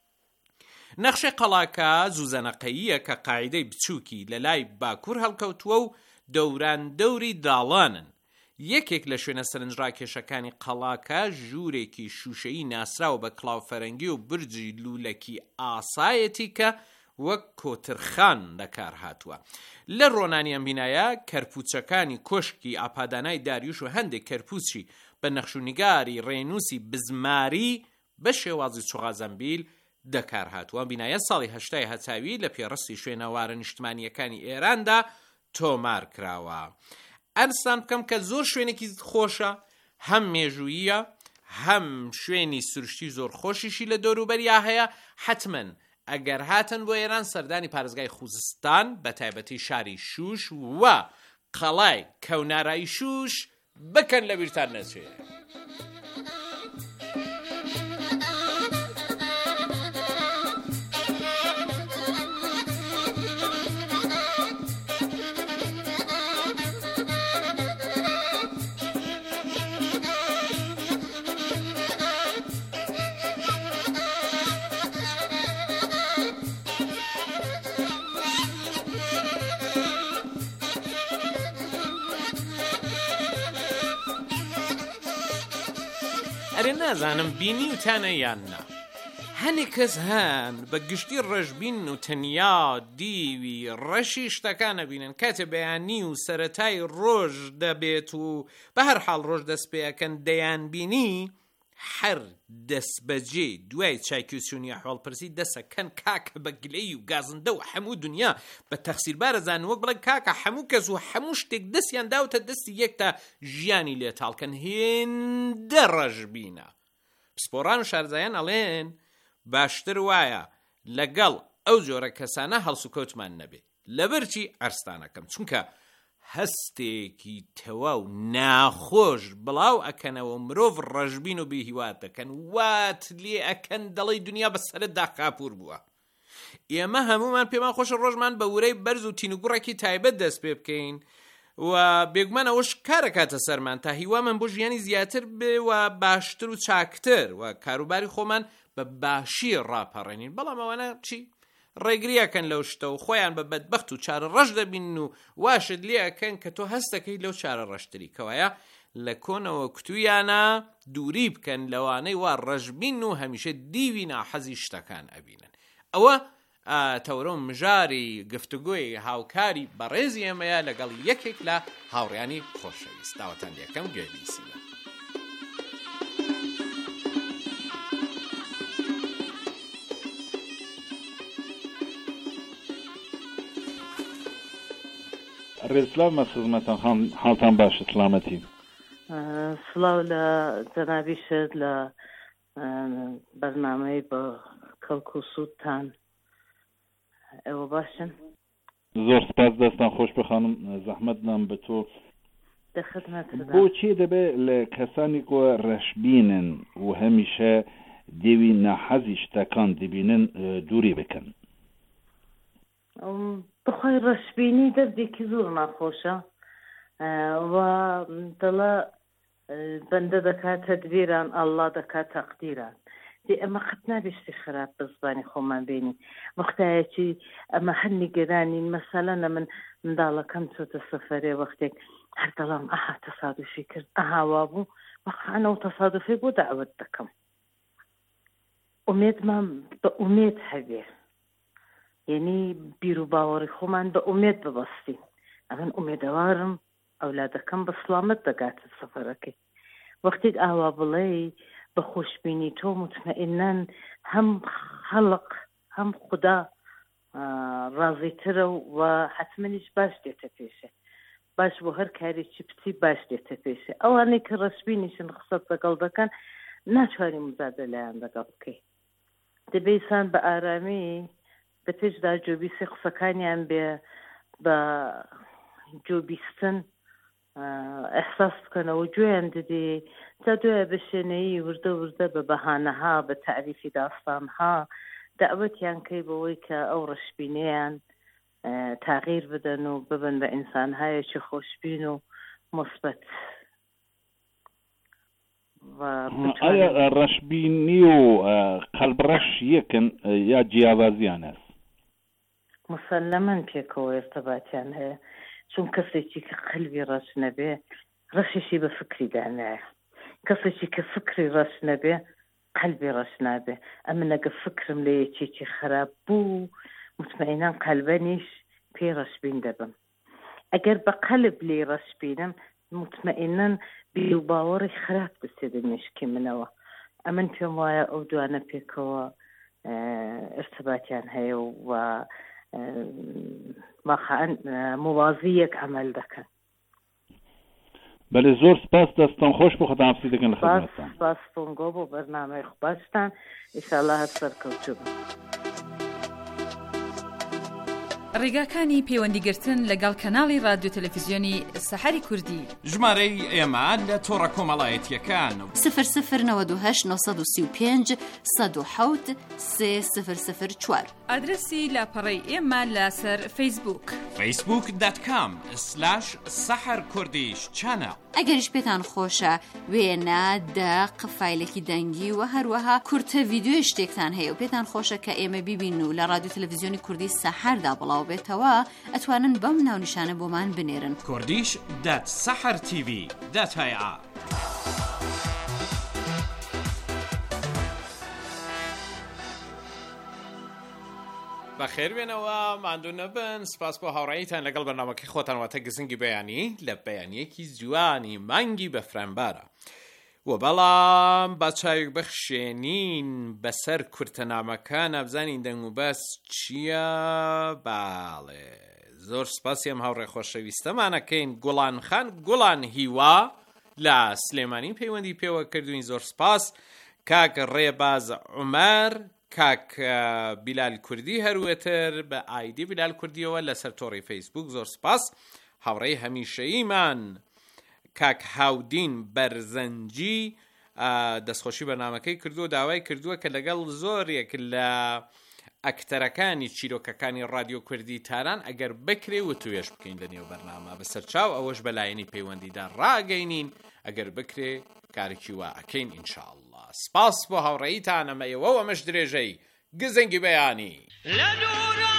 نەخشەی قەڵاکە زووزەنەقەییە کە قاعدەی بچووکی لە لای باکوور هەڵکەوتووە و دەوران دەوری داڵانن. یەکێک لە شوێنە سەرنجڕاکێشەکانی قەڵاکە ژوورێکی شوشەیی ناسراوە بە کڵاوفەرەنگی و برجی لوولەکی ئاسایەتی کە وەک کۆترخان لەکار هاتووە. لە ڕۆنانی ئەم بینایە کەرپوچەکانی کۆشکی ئاپادانای داریوش و هەندێک کەرپوچی بە نەخشونیگاری ڕێنووسی بزماری بە شێوازی چوغازەمبیل دەکار هاتووە. بینایە ساڵی هەشتای هەتاوی لە پێڕستی شوێنەوارە نیشتمانیەکانی ئێراندا تۆمار کراوە. ئەرسان بکەم کە زۆر شوێنێکی خۆشە، هەم مێژوویە هەم شوێنی سروشتی زۆر خۆشیشی لە دەوروبەریا هەیە. حتمەن ئەگەر هاتن بۆ ئێران سەردانی پارێزگای خوزستان بە تایبەتی شاری شوش و قەڵای کەونارایی شوش بکەن لە بیرتان نەچێت. ئەرێ نازانم بینی وتانە یان نا، هەنێک کەس هەن بە گشتی ڕەشبین و تەنیا دیوی ڕەشی شتەکانە بینن کاتێ بەیانی و سەرەتای ڕۆژ دەبێت و بە هەر حاڵ ڕۆژ دەست پێەکەن دەیان بینی هەر دەست بەجێ دوای چاکیوچوونی ئەحواڵپرسی دەسەکەن کاکە بە گلەی و گازندە و هەموو دنیا بە تەخسیربارە زانوە بڵێن کاکە هەموو کەس و هەموو شتێک دەستیان داوتە دەستی یەک تا ژیانی لێتاڵکەن هێندە ڕەشبینە. پسپۆڕان و شارزایان ئەڵێن باشتر وایە لەگەڵ ئەو جۆرە کەسانە هەڵسوکەوتمان نەبێ. لەبەرچی ئەرستانەکەم چونکە هەستێکی تەواو ناخۆش بڵاو ئەکەنەوە مرۆڤ ڕەشبین و بێهیوات دەکەن وات لێ ئەکەن دەڵی دنیا بەسەرتدا کاپور بووە. ئێمە هەمومان پێمان خۆشە ڕۆژمان بە ورەی بەرز و تینوگوڕێکی تایبەت دەست پێ بکەین و بێگومان ئەوەش کارەکاتە سەرمان تا هیوامن بۆ ژیانی زیاتر بێ و باشتر و چاکتر و کاروباری خۆمان بە باشی ڕاپەڕێنین. بەڵام ئەوانە چی؟ ڕێگریەکەن لەو شتە و خۆیان بە بەدبەخت و چارە ڕەش دەبین و واشت لێ ئەکەن کە تۆ هەستەکەی لەو چارە ڕەشتری کەوایە لە کۆنەوە کتویانە دووری بکەن لەوانەی وا ڕەشبین و هەمیشە دیوی ناحەزی شتەکان ئەبینن. ئەوە تەورە و مژاری گفتوگۆی هاوکاری بەڕێزی ئێمەیە لەگەڵ یەکێک لە هاوڕیانی خۆشەویست. داوەتان یەکەم گوێبیسیە. ڕێزسلااو مەسڵمەتان حاڵتان باشە سلامەتی. سڵاو لە جەنابیشت لە بەرنامەی بە کەڵک و سوودتان. ئێوە باشن؟ زۆر سپاس دەستان خۆش بخانم زەحمەتنام بە تۆ. بۆچی دەبێت لە کەسانی کۆ ڕەشبینن و هەمیشە دێوی ناحەزی شتەکان دەبینن دووری بکەن؟ بخۆی ڕەشبینی دەردێکی زۆر ناخۆشە و دڵە بەندە دەکات تەدبیران ئەڵڵا دەکات تەقدیران. دێ ئەمە خەت نابێ شتی خراپ بە زبانی خۆمان بینین. وەختایەکی ئەمە هەر نیگەرانین مەسەلەن لە من منداڵەکەم چۆتە سەفەرێ وەختێک هەر دەڵام ئەها تەسادوفی کرد ئەهاوا بوو وەخانە و تەسادوفی بۆ داوت دەکەم. ئومێدمان بە ئومێد هەبێ، یعنی بیر و باوەڕی خۆمان بە ئومێد ببەستین. ئەمن ئومێدەوارم ئەولادەکەم بە سڵامەت دەگاتە سەفەرەکەی. وەختێک ئاوا بڵێ بە خۆشببینی تۆ متمەئینەن هەم خەڵق هەم خوددا ڕازیترە و حتممەنیش باش دێتە پێشە، باش بۆ هەر کارێکی پچی باش دێتە پێشە. ئەوانەی کە ڕەشبینیشن قسەت لەگەڵ دەکەن ناتوانانی مزادە لایەن لەگەڵ بکەی. دەبێسان بە ئارامی بە پێشدا جۆبیسی قسەکانیان بێ بە جۆبیستن ئەحساس بکەنەوە گوێیان دەدێ تا دوای بە شوێنەیی وردە وردە بە بەهانەها بە تعریفی داستانها دەعوەتیان کەی بەوەی کە ئەو ڕەشبینەیان تاغیر بدەن و ببن بە ئینسانهایەکی خۆشبین و مثبت. ئایا ڕەشبینی و قەڵبڕەش یەکن یا جیاوازیان هەست؟ مسلمەن پێکەوە ارتباطیان هەیە، چون کەسێکی کە قەلبی ڕەش نەبێ ڕەشیشی بە فکریدا نایە، کەسێکی کە فکری ڕەش نەبێ قەلبی ڕەش نابێ. ئەمە نەگە فکرم لە یەکێکی خراپ بوو مطمئینان قەلبەنیش پێی ڕەشبین دەبم. ئەگەر بە قەلب لێ ڕەشبینم مطمئینان بیر و باوەڕی خراپ دەستێ دەمێشکی منەوە. ئەمن پێم وایە ئەو دوانە پێکەوە ارتباطیان هەیە و واقعا موازیەک عمل دەکەن. بەڵێ زۆر سپاس دەستان خۆش بۆ خەتانفسی دەکەن لە خزمەتتان. سپاس بۆنگۆ بۆ بەرنامەی خوباشتان ئینشاءالله هەر سەرکەوتوو بن. ڕێگاکانی پەیوەندیگرتن لەگەڵ کەناڵی رادیۆ تەلەڤیزیۆنی سەحەری کوردی. ژمارەی ئێمە لە تۆڕە کۆمەڵایەتیەکان صفر صفر نود و هشت نۆ سی و پێنج سەد و حەوت سێ صفر صفر چوار. ئادرسی لاپەڕەی ئێمە لەسەر فەیسبووک فەیسبووک دات کام سلاش سەحەر کوردیش چانە. ئەگەریش پێتان خۆشە وێنە دەق فایلێکی دەنگی و هەروەها کورتە ڤیدیۆی شتێکتان هەیە و پێتان خۆشە کە ئێمە بیبین و لە رادیۆ تەلەڤیزیۆنی کوردی سەحەردا بڵاو بێتەوە ئەتوانن بەم ناونیشانە بۆمان بنێرن. کوردیش دات سەحەر تیڤی دات هەیە. بەخێر بێنەوە ماندوو نەبن. سپاس بۆ هاوڕێیتان لەگەڵ بەرنامەکەی خۆتان واتە گزنگی بەیانی لە بەیانیەکی جوانی مانگی بەفرانبارە و بەڵام با چاوێک بەخشێنین بەسەر کورتەنامەکانە بزانین دەنگ و بەس چییە. باڵێ زۆر سپاسی ئەم هاوڕێ خۆشەویستەمانەکەین. گوڵان خان گوڵان هیوا لە سلێمانی پەیوەندی پێوە کردوین. زۆر سپاس. کاک ڕێباز عومەر، کاک بیلال کوردی هەروەتر بە ئایدی بیلال کوردیەوە لەسەر تۆڕی فەیسبوک زۆر سپاس. هاوڕێی هەمیشەییمان کاک هاودین بەرزەنجی دەستخۆشی بەرنامەکەی کردو، داوای کردووە کە لەگەڵ زۆرێک لە ئەکتەرەکانی چیرۆکەکانی رادیۆ کوردی تاران ئەگەر بکرێ و توێش بکەین لە نێو بەرنامە بەسەرچاو ئەوەش بەلایەنی پەیوەندیدا ڕاگەینین، ئەگەر بکرێ کارێکی وا ئەکەین ئینشاءالله. سپاس بۆ هاوڕێیتان، ئەمەیەوە و ئەمەش درێژەی گزنگی بەیانی لە دوورە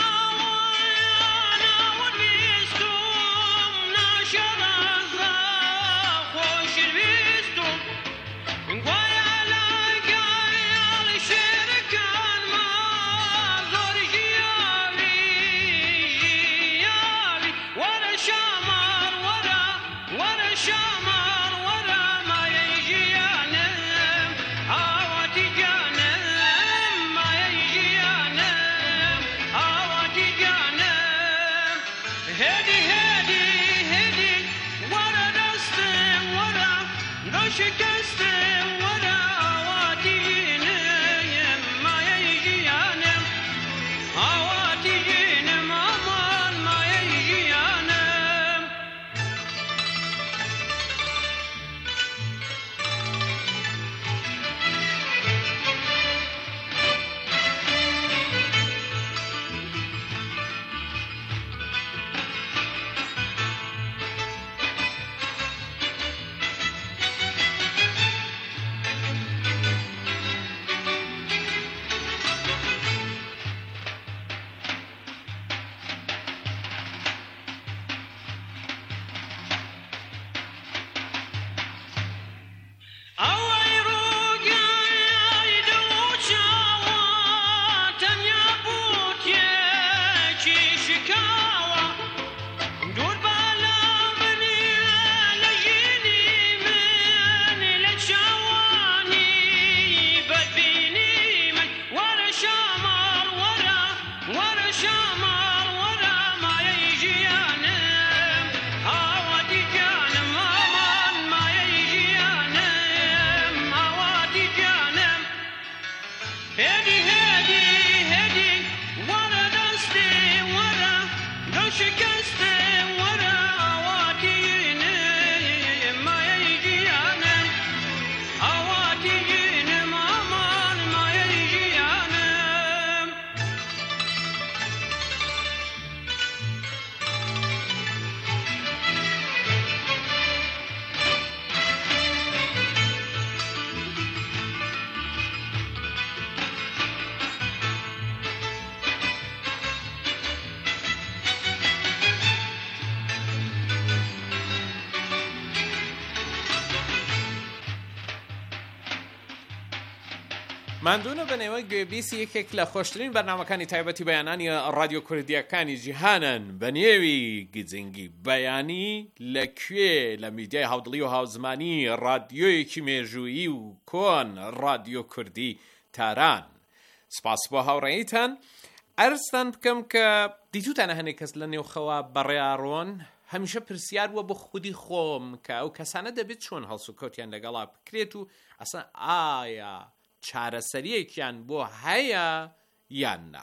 ماندوونە بەنێوە گوێبیسی یەکێک لە خۆشترین بەرنامەکانی تایبەتی بەیانانی ڕادیۆ کوردیەکانی جیهانن. بەنێوی گزنگی بەیانی لەکوێ لە میدیای هاودڵی و هاوزمانی ڕادیۆیەکی مێژوویی و کۆن ڕادیۆ کوردی تاران. سپاس بۆ هاوڕێیتان. ئەرزتان بکەم کە دیتوتانە هەنێک کەس لە نێوخەوە بەڕێڕۆن هەمیشە پرسیار وە بۆ خودی خۆم کە ئەو کەسانە دەبێت چۆن هەڵس و کەوتیان لەگەڵا بکرێت و ئەسان ئایا چارەسەریەکیان بۆ هەیە یان نا.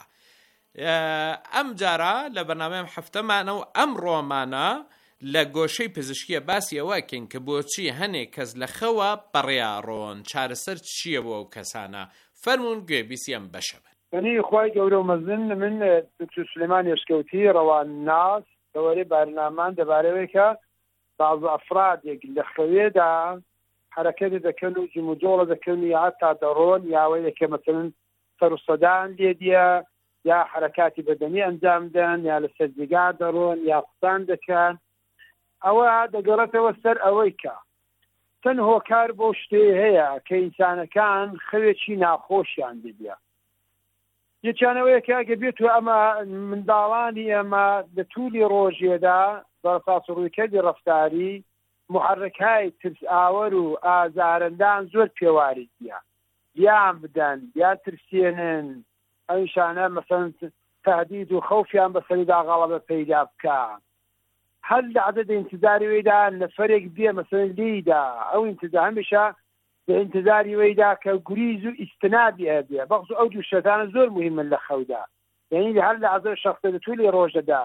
ئەم جارە لە بەرنامەم هەفتەمانە و ئەم ڕۆمانە لە گۆشەی پزیشکیە باسی ئەوەکەین کە بۆچی هەنێک کەس لە خەوە بەڕێڕۆن، چارەسەر چییە بۆ ئەو کەسانە؟ فەرموون گوێبیسی ئەم بەشە بن. بەنی خۆی گەورە و مەزن من دکتۆر سلێمان هێشکەوتی ڕەوان ناس لەوەرەی بەرنامان دەبارەوەی کە باز ئەفرادێک لە خەوێدا حرەکەتی دەکەن و جموجۆڵە دەکەن یا تا دەڕۆن یاوەی دەکە مەسەڵەن سەر و سەدان لێ دیە یا حرەکاتی بەدەنی ئەنجام دەن یا لە سەرجگا دەڕۆن یا قسان دەکەن. ئەوە دەگەڕێتەوە سەر ئەوەی کە تەن هۆکار بۆ شتێ هەیە کە ئینسانەکان خەوێکی ناخۆشیان ببیە. یەکیانەوەیە کە ئەگە بێت و ئەمە منداڵانی ئەمە لە توولی ڕۆژێدا بەساس ڕوویکردی ڕەفتاری محرکای ترس ئاوەر و ئازارەندان زۆر پێواری دیە، یان بدەن یا ترسێنن، ئەویشانە مەسەڵەن تهدید و خەوفیان بەسەریدا غەڵەبە پەیدا بکە. هەر لە عەدەدە ئینتیزاری وەیدا نەفەرێک بێ مەسەڵەن لێیدا ئەو ئینتیزار هەمیشە لە ئینتیزاری وەیدا کە گوریز و ئیستنابی هەبێ. بەخصوص ئەو دوو شەتانە زۆر مهمن لە خەودا، یعنی هەر لە عەدەدە شەخصە لە توولی ڕۆژەدا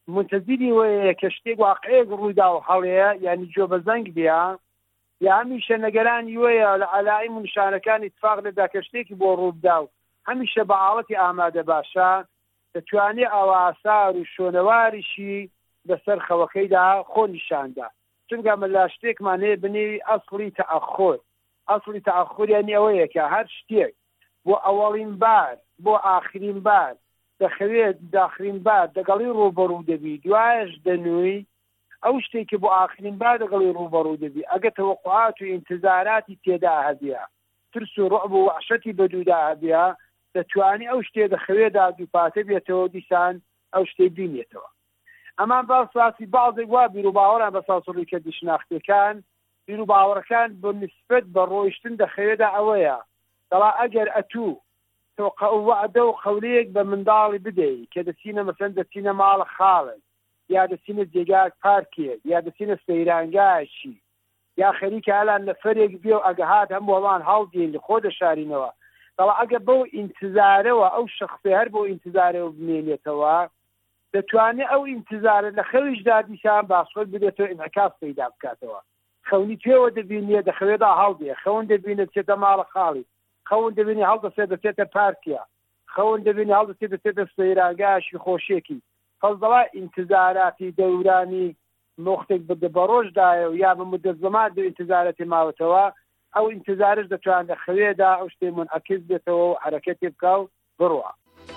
منتەزیری وەیە کە شتێک واقعەیەک ڕوویدا و هەڵەیە یعنی جۆ بە زەنگ بیا یا هەمیشە نەگەرانی وەیە لە عەلایم و نیشانەکان اتفاق لەدا کە شتێکی بۆ ڕووبدا و هەمیشە بە ئاڵەتی ئامادە باشە دەتوانێت ئەوە ئاسار و شۆنەواریشی بەسەر خەوەکەیدا خۆ نیشاندا چونکە مەلا شتێکمانەیە بنێوی ئەسڵی تەئەخۆر ئەسڵی تەئەخۆر یعنی ئەوەیە کە هەر شتێک بۆ ئەوەڵین بار بۆ ئاخرین بار دەخەوێت داخرین بار دەگەڵی ڕوبەڕوو دەبی دوایش دەنووی ئەو شتێکی بۆ ئاخرین بار دەگەڵی ڕوبەڕوو دەبی ئەگە تەوەقعات و ئینتزاراتی تێدا هەبیە ترس و ڕعب و وحشەتی بەدوودا هەبیە دەتوانی ئەو شتێ دەخەوێدا دووپاتە بێتەوە دیسان ئەو شتێ بینێتەوە ئەمان باسی بازێک وا بیر و باوەڕان بە ساسوڕی کردی شناختەکان بیر و باوەڕەکان بە نسبەت بە ڕۆیشتن دەخەوێدا ئەوەیە دەڵا ئەگەر ئەتوو وعدە و قەولەیەک بە منداڵی بدەی کە دەچینە مەسەن دەچینە ماڵە خاڵێک یا دەچینە جێگای پارکێک یا دەچینە سەیرانگایشی یا خەریکە هەلان نەفەرێک بێ و ئەگەهات هەموو ئەوان هەڵدێن لە خۆ دەشارینەوە دەڵا ئەگە بەو ئینتزارەوە ئەو شەخصێ هەر بۆ ئینتزارەوە بمێنێتەوە دەتوانێت ئەو ئینتزارە لە خەویشدا دیسان باشخۆت بدێتەوە ئینعکاس پەیدا بکاتەوە خەونی توێوە دەبینێ دەخەوێدا هەڵدێ خەون دەبینێت چێتە ماڵە خاڵی خەون دەبینی هەڵدەسێت دەچێتە پارکیا خەون دەبینی هەڵدەسێت دەچێتە سەیرانگایشی خۆشیێکی فەزدەڵا ئینتزاراتی دەورانی نۆختێک بدە بە ڕۆژدایە و یا بە مدە زەمان دە ئینتزارەتی ماوەتەوە ئەو ئینتزارش دەتوان لە خەوێدا ئەو شتێ منعکس بێتەوە و حرەکەتی بکە و بڕوە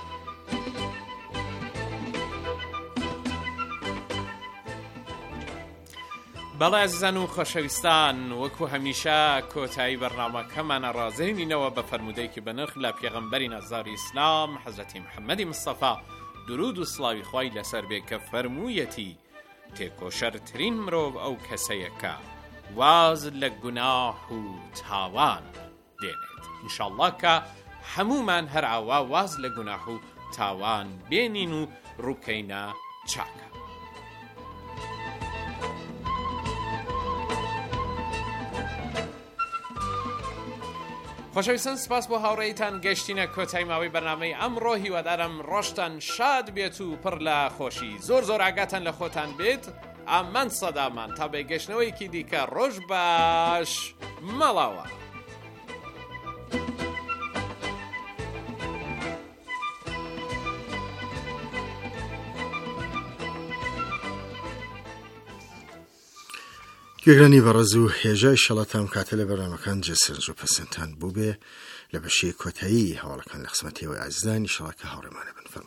بەڵێ عزیزان و خۆشەویستان وەکو هەمیشە کۆتایی بەرنامەکەمانە ڕازێنینەوە بە فەرمودەیەکی بەنرخ لە پێغەمبەری نەزاری ئیسلام حەزرەتی محەممەدی مستەفا درود و سڵاوی خوای لەسەر بێ کە فەرموویەتی تێکۆشەرترین مرۆڤ ئەو کەسەیە کە واز لە گوناح و تاوان دێنێت ئینشاءڵڵا کە هەمومان هەر ئاوا واز لە گوناح و تاوان بێنین و ڕووکەینە چاکە. خۆشەویستان سپاس بۆ هاوڕێیتان گەشتینە کۆتایی ماوەی بەرنامەی ئەمڕۆ هیوادارم ڕۆژتان شاد بێت و پڕ لە خۆشی زۆر زۆر ئاگاتان لە خۆتان بێت ئامان سەدامان تا بێگەشتنەوەیکی دیکە ڕۆژ باش مەڵاوە. گوێگرانی بەڕێز و هێژای شەڵەتام کاتە لە بەرنامەکان جێسرنج و پەسەندتان بوو بێ لە بەشەی کۆتایی هەواڵەکان لە قسمەتیەوەی ئازیزانی شەڵەکە هاوڕێمانە بنفەرم.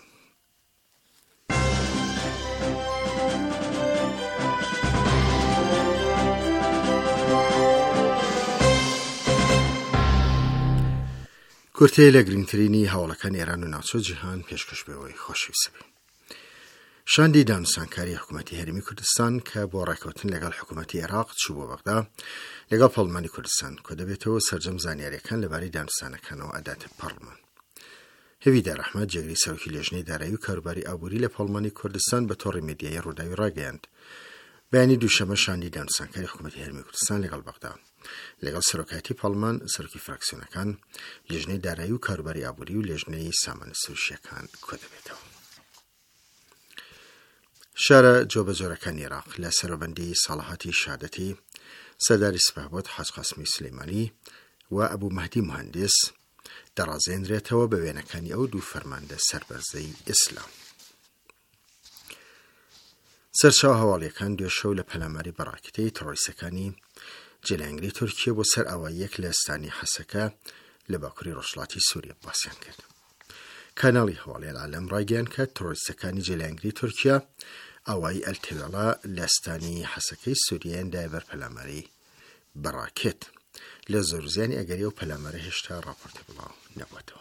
کورتەیە لە گرنگترینی هەواڵەکانی ئێران و ناوچە جیهان پێشکەش بێەوەی خۆشەویست بێ. شاندی دانوسانکاری حکوومەتی هەرێمی کوردستان کە بۆ ڕێکەوتن لەگەڵ حکوومەتی عێراق چوو بۆ بەغدا لەگەڵ پەرلەمانی کوردستان کۆ دەبێتەوە سەرجەم زانیاریەکان لەبارەی دانوسانەکانەوە ئەداتە پەرلەمان. هەویدار ئەحمەد جێگری سەرۆکی لێژنەی دارایی و کاروباری ئابووری لە پەرلەمانی کوردستان بە تۆڕی میدیایی ڕووداوی ڕاگەیاند بەیانی دووشەمە شاندی دانوسانکاری حکوومەتی هەرێمی کوردستان لەگەڵ بەغدا لەگەڵ سەرۆکاتی پەرلەمان سەرۆکی فراکسیۆنەکان لێژنەی دارایی و کاروباری ئابووری و لێژنەی سامانە سروشتیەکان کۆ دەبێتەوە. شارە جۆبەجۆرەکانی عێراق لە سەرۆبەندی ساڵەهاتی شادەتی سەرداری سپاهبۆت حاج قاسمی سلەیمانی و ئەبوو مەهدی مهندس دەڕازێنرێتەوە بە وێنەکانی ئەو دوو فەرماندە سەربەرزەی ئیسلام. سەرچاو هەواڵیەکان دوێشەو لە پەلاماری بەڕاکتەی تەڕۆریستەکانی جێلانگری تورکیە بۆ سەر ئاواییەک لە ئێستانی حەسەکە لە باکووری ڕۆژهەڵاتی سووریا باسییان کرد. کاناڵی هەواڵی العالەم ڕایگەیاند کە تەڕۆریستەکانی جێلانگری تورکیا ئاوایی ئەلتەوێڵا لە ئێستانی حەسەکەی سووریایان دای بەر پەلاماری بەڕاکێت لە زۆرزیانی ئەگەری و پەلامەرە هێشتا ڕاپۆرتە بڵاو نەبووەتەوە.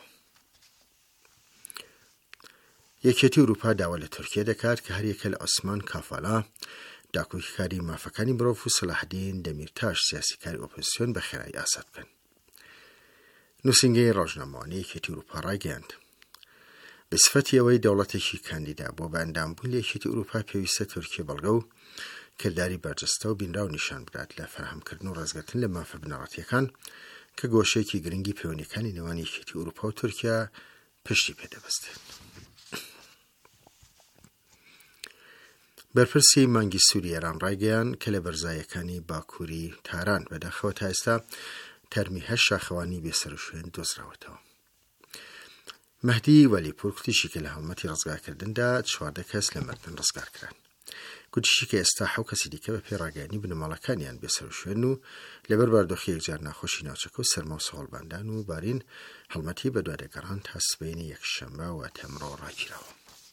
یەکێتی ئەوروپا داوا لە تورکیا دەکات کە هەریەکە لە عوسمان کافالا داکۆکیکاری مافەکانی مرۆڤ و سەلاحدین دەمیرتاش سیاسیکاری ئۆپۆزیسیۆن بە خێرایی ئاساد بکەن. نووسینگەی ڕۆژنامەوانی یەکێتی ئەوروپا ڕایگەیاند بەسفەتی ئەوەی دەوڵەتێکی کاندیدا بۆ بەئەندامبوون لە یەکێتی ئەوروپا پێویستە تورکیا بەڵگە و کردداری بەرجەستە و بینراو نیشان بدات لە فراهەمکردن و ڕێزگرتن لە مافە بنەڕەتیەکان کە گۆشەیەکی گرنگی پەیوەندیەکانی نێوان یەکێتی ئەوروپا و تورکیا پشتی پێدەبەستێت. بەرپرسی مانگی سووری ئێران ڕایگەیان کە لە بەرزایەکانی باکووری تاران بەداخەوە تا ئێستا تەرمی هەشت شاخەوانی بێسەر و شوێن دۆزراوەتەوە. مەهدی وەلیپور کوتیشی کە لە هەڵمەتی ڕزگارکردندا چواردە کەس لە مردن ڕزگار کران. کوتیشی کە ئێستا حەو کەسی دیکە بە پێڕاگەیانی بنەماڵەکانیان بێسەر و شوێن و لەبەر باردۆخی یەکجار ناخۆشی ناوچەکە و سەرما و سەوڵباندان و بارین هەڵمەتی بە دوادەگەڕان تا سبەینی یەکشەممە و تەمڕۆ ڕاگیراوە.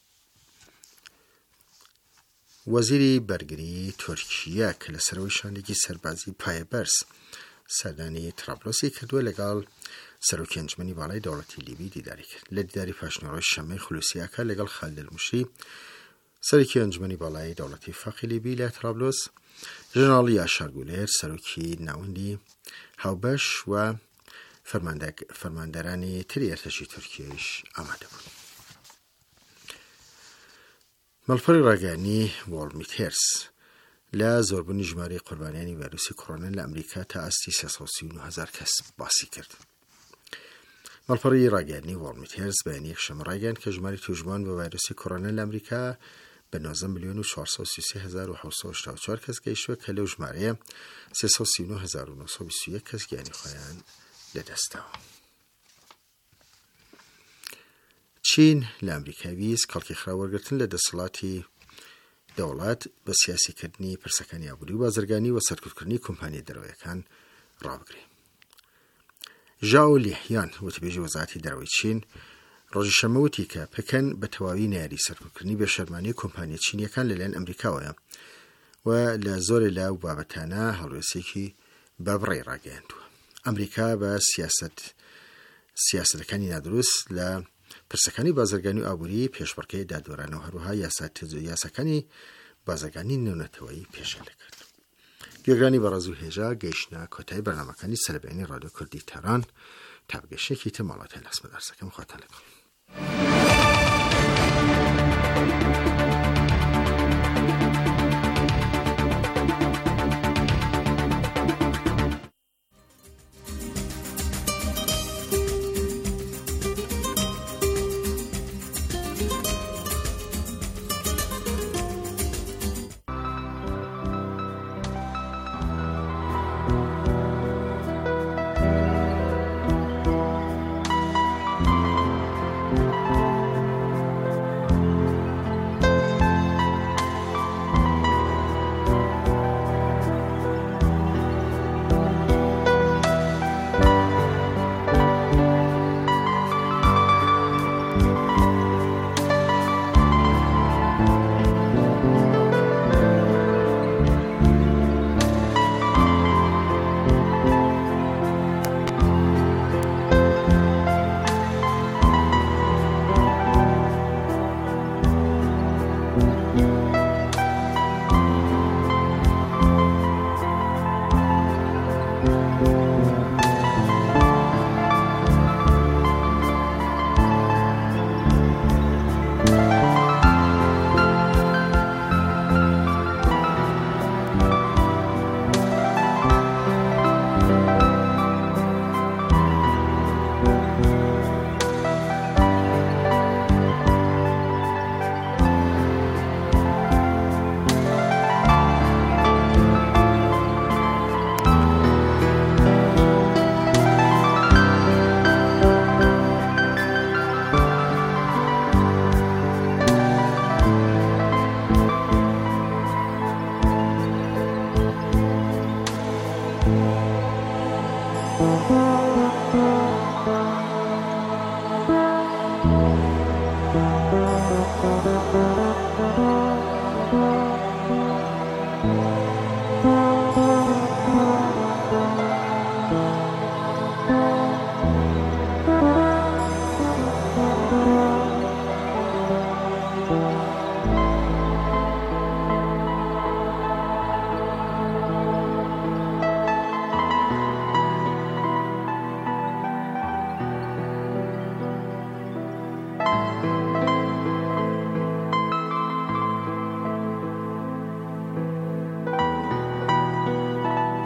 وەزیری بەرگری تورکیا کە لە سەرەوەی شانێکی سەربازی پایە بەرز سەردانی ترابلۆسی کردووە لەگەڵ سەرۆکی ئەنجومەنی باڵای دەوڵەتی لیبی دیداری کرد. لە دیداری پاشنەوەی شەمەی خولوسیاکە لەگەڵ خالد الموشی سەرۆکی ئەنجومەنی باڵای دەوڵەتی فەقی لیبی لە ترابلۆس، ژنێڕاڵ یاشار گولێر سەرۆکی ناوەندی هاوبەش و فەرماندەرانی تری ئەرتەشی تورکیایش ئامادە بوون. مەڵپەڕی ڕاگەیانی وۆڵمیتێرس لە زۆربوونی ژمارەی قوربانیانی ڤایرۆسی کۆڕۆنا لە ئەمریکا تا ئاستی سێسەد و سی و نۆ هەزار کەس باسی کرد. مەڵپەڕی ڕاگەیانی وۆڵمیتێرس بەیانی یەکشەممە ڕایگەیاند کە ژماری توێژبووان بە ڤایرۆسی کۆڕۆنا لە ئەمریکا بە نۆزدە ملیۆن و چوارسەد و سی و سێ هەزار و حەوت سەد و هەشتا و چوار کەس گەیشتووە کە لەو ژمارەیە سێسەد و سی و نۆ هەزار و نۆسەد و بیست و یەک کەس گیانی خۆیان لەدەستداوە. چین لە ئەمریکا ویست کەڵکی خراوەرگرتن لە دەسەڵاتی دەوڵات بە سیاسیکردنی پرسەکانی ئابووری و بازرگانی و سەرکوتکردنی کۆمپانیای دەرەوەیەکان ڕابگرێ. ژاو لیحیان وتبێژی وەزارەتی دەرەوەی چین ڕۆژی شەمە وتی کە پکەن بە تەواوی نایاری سەرکوتکردنی بێشەرمانی کۆمپانیای چینیەکان لەلایەن ئەمریکاوەیە و لە زۆرێ لاو بابەتانە هەڵوێستێکی بەبڕێ ڕاگەیاندووە. ئەمریکا بە سیاست سیاسەتەکانی نادروست لە پرسەکانی بازرگانی و ئابووری پێشبڕکەی دادوەرانەوە هەروەها یاساکانی بازرگانی نێونەتەوەیی پێشکەل کرد. گوێگرانی بەڕێز و هێژا گەیشتنە کۆتایی بەرنامەکانی سەربەینی ڕادیۆ کوردی تەران تا بگەشتێکی تر ماڵاتە لەسمە دەرسەکەم خواتان لەگەڵ. Thank you.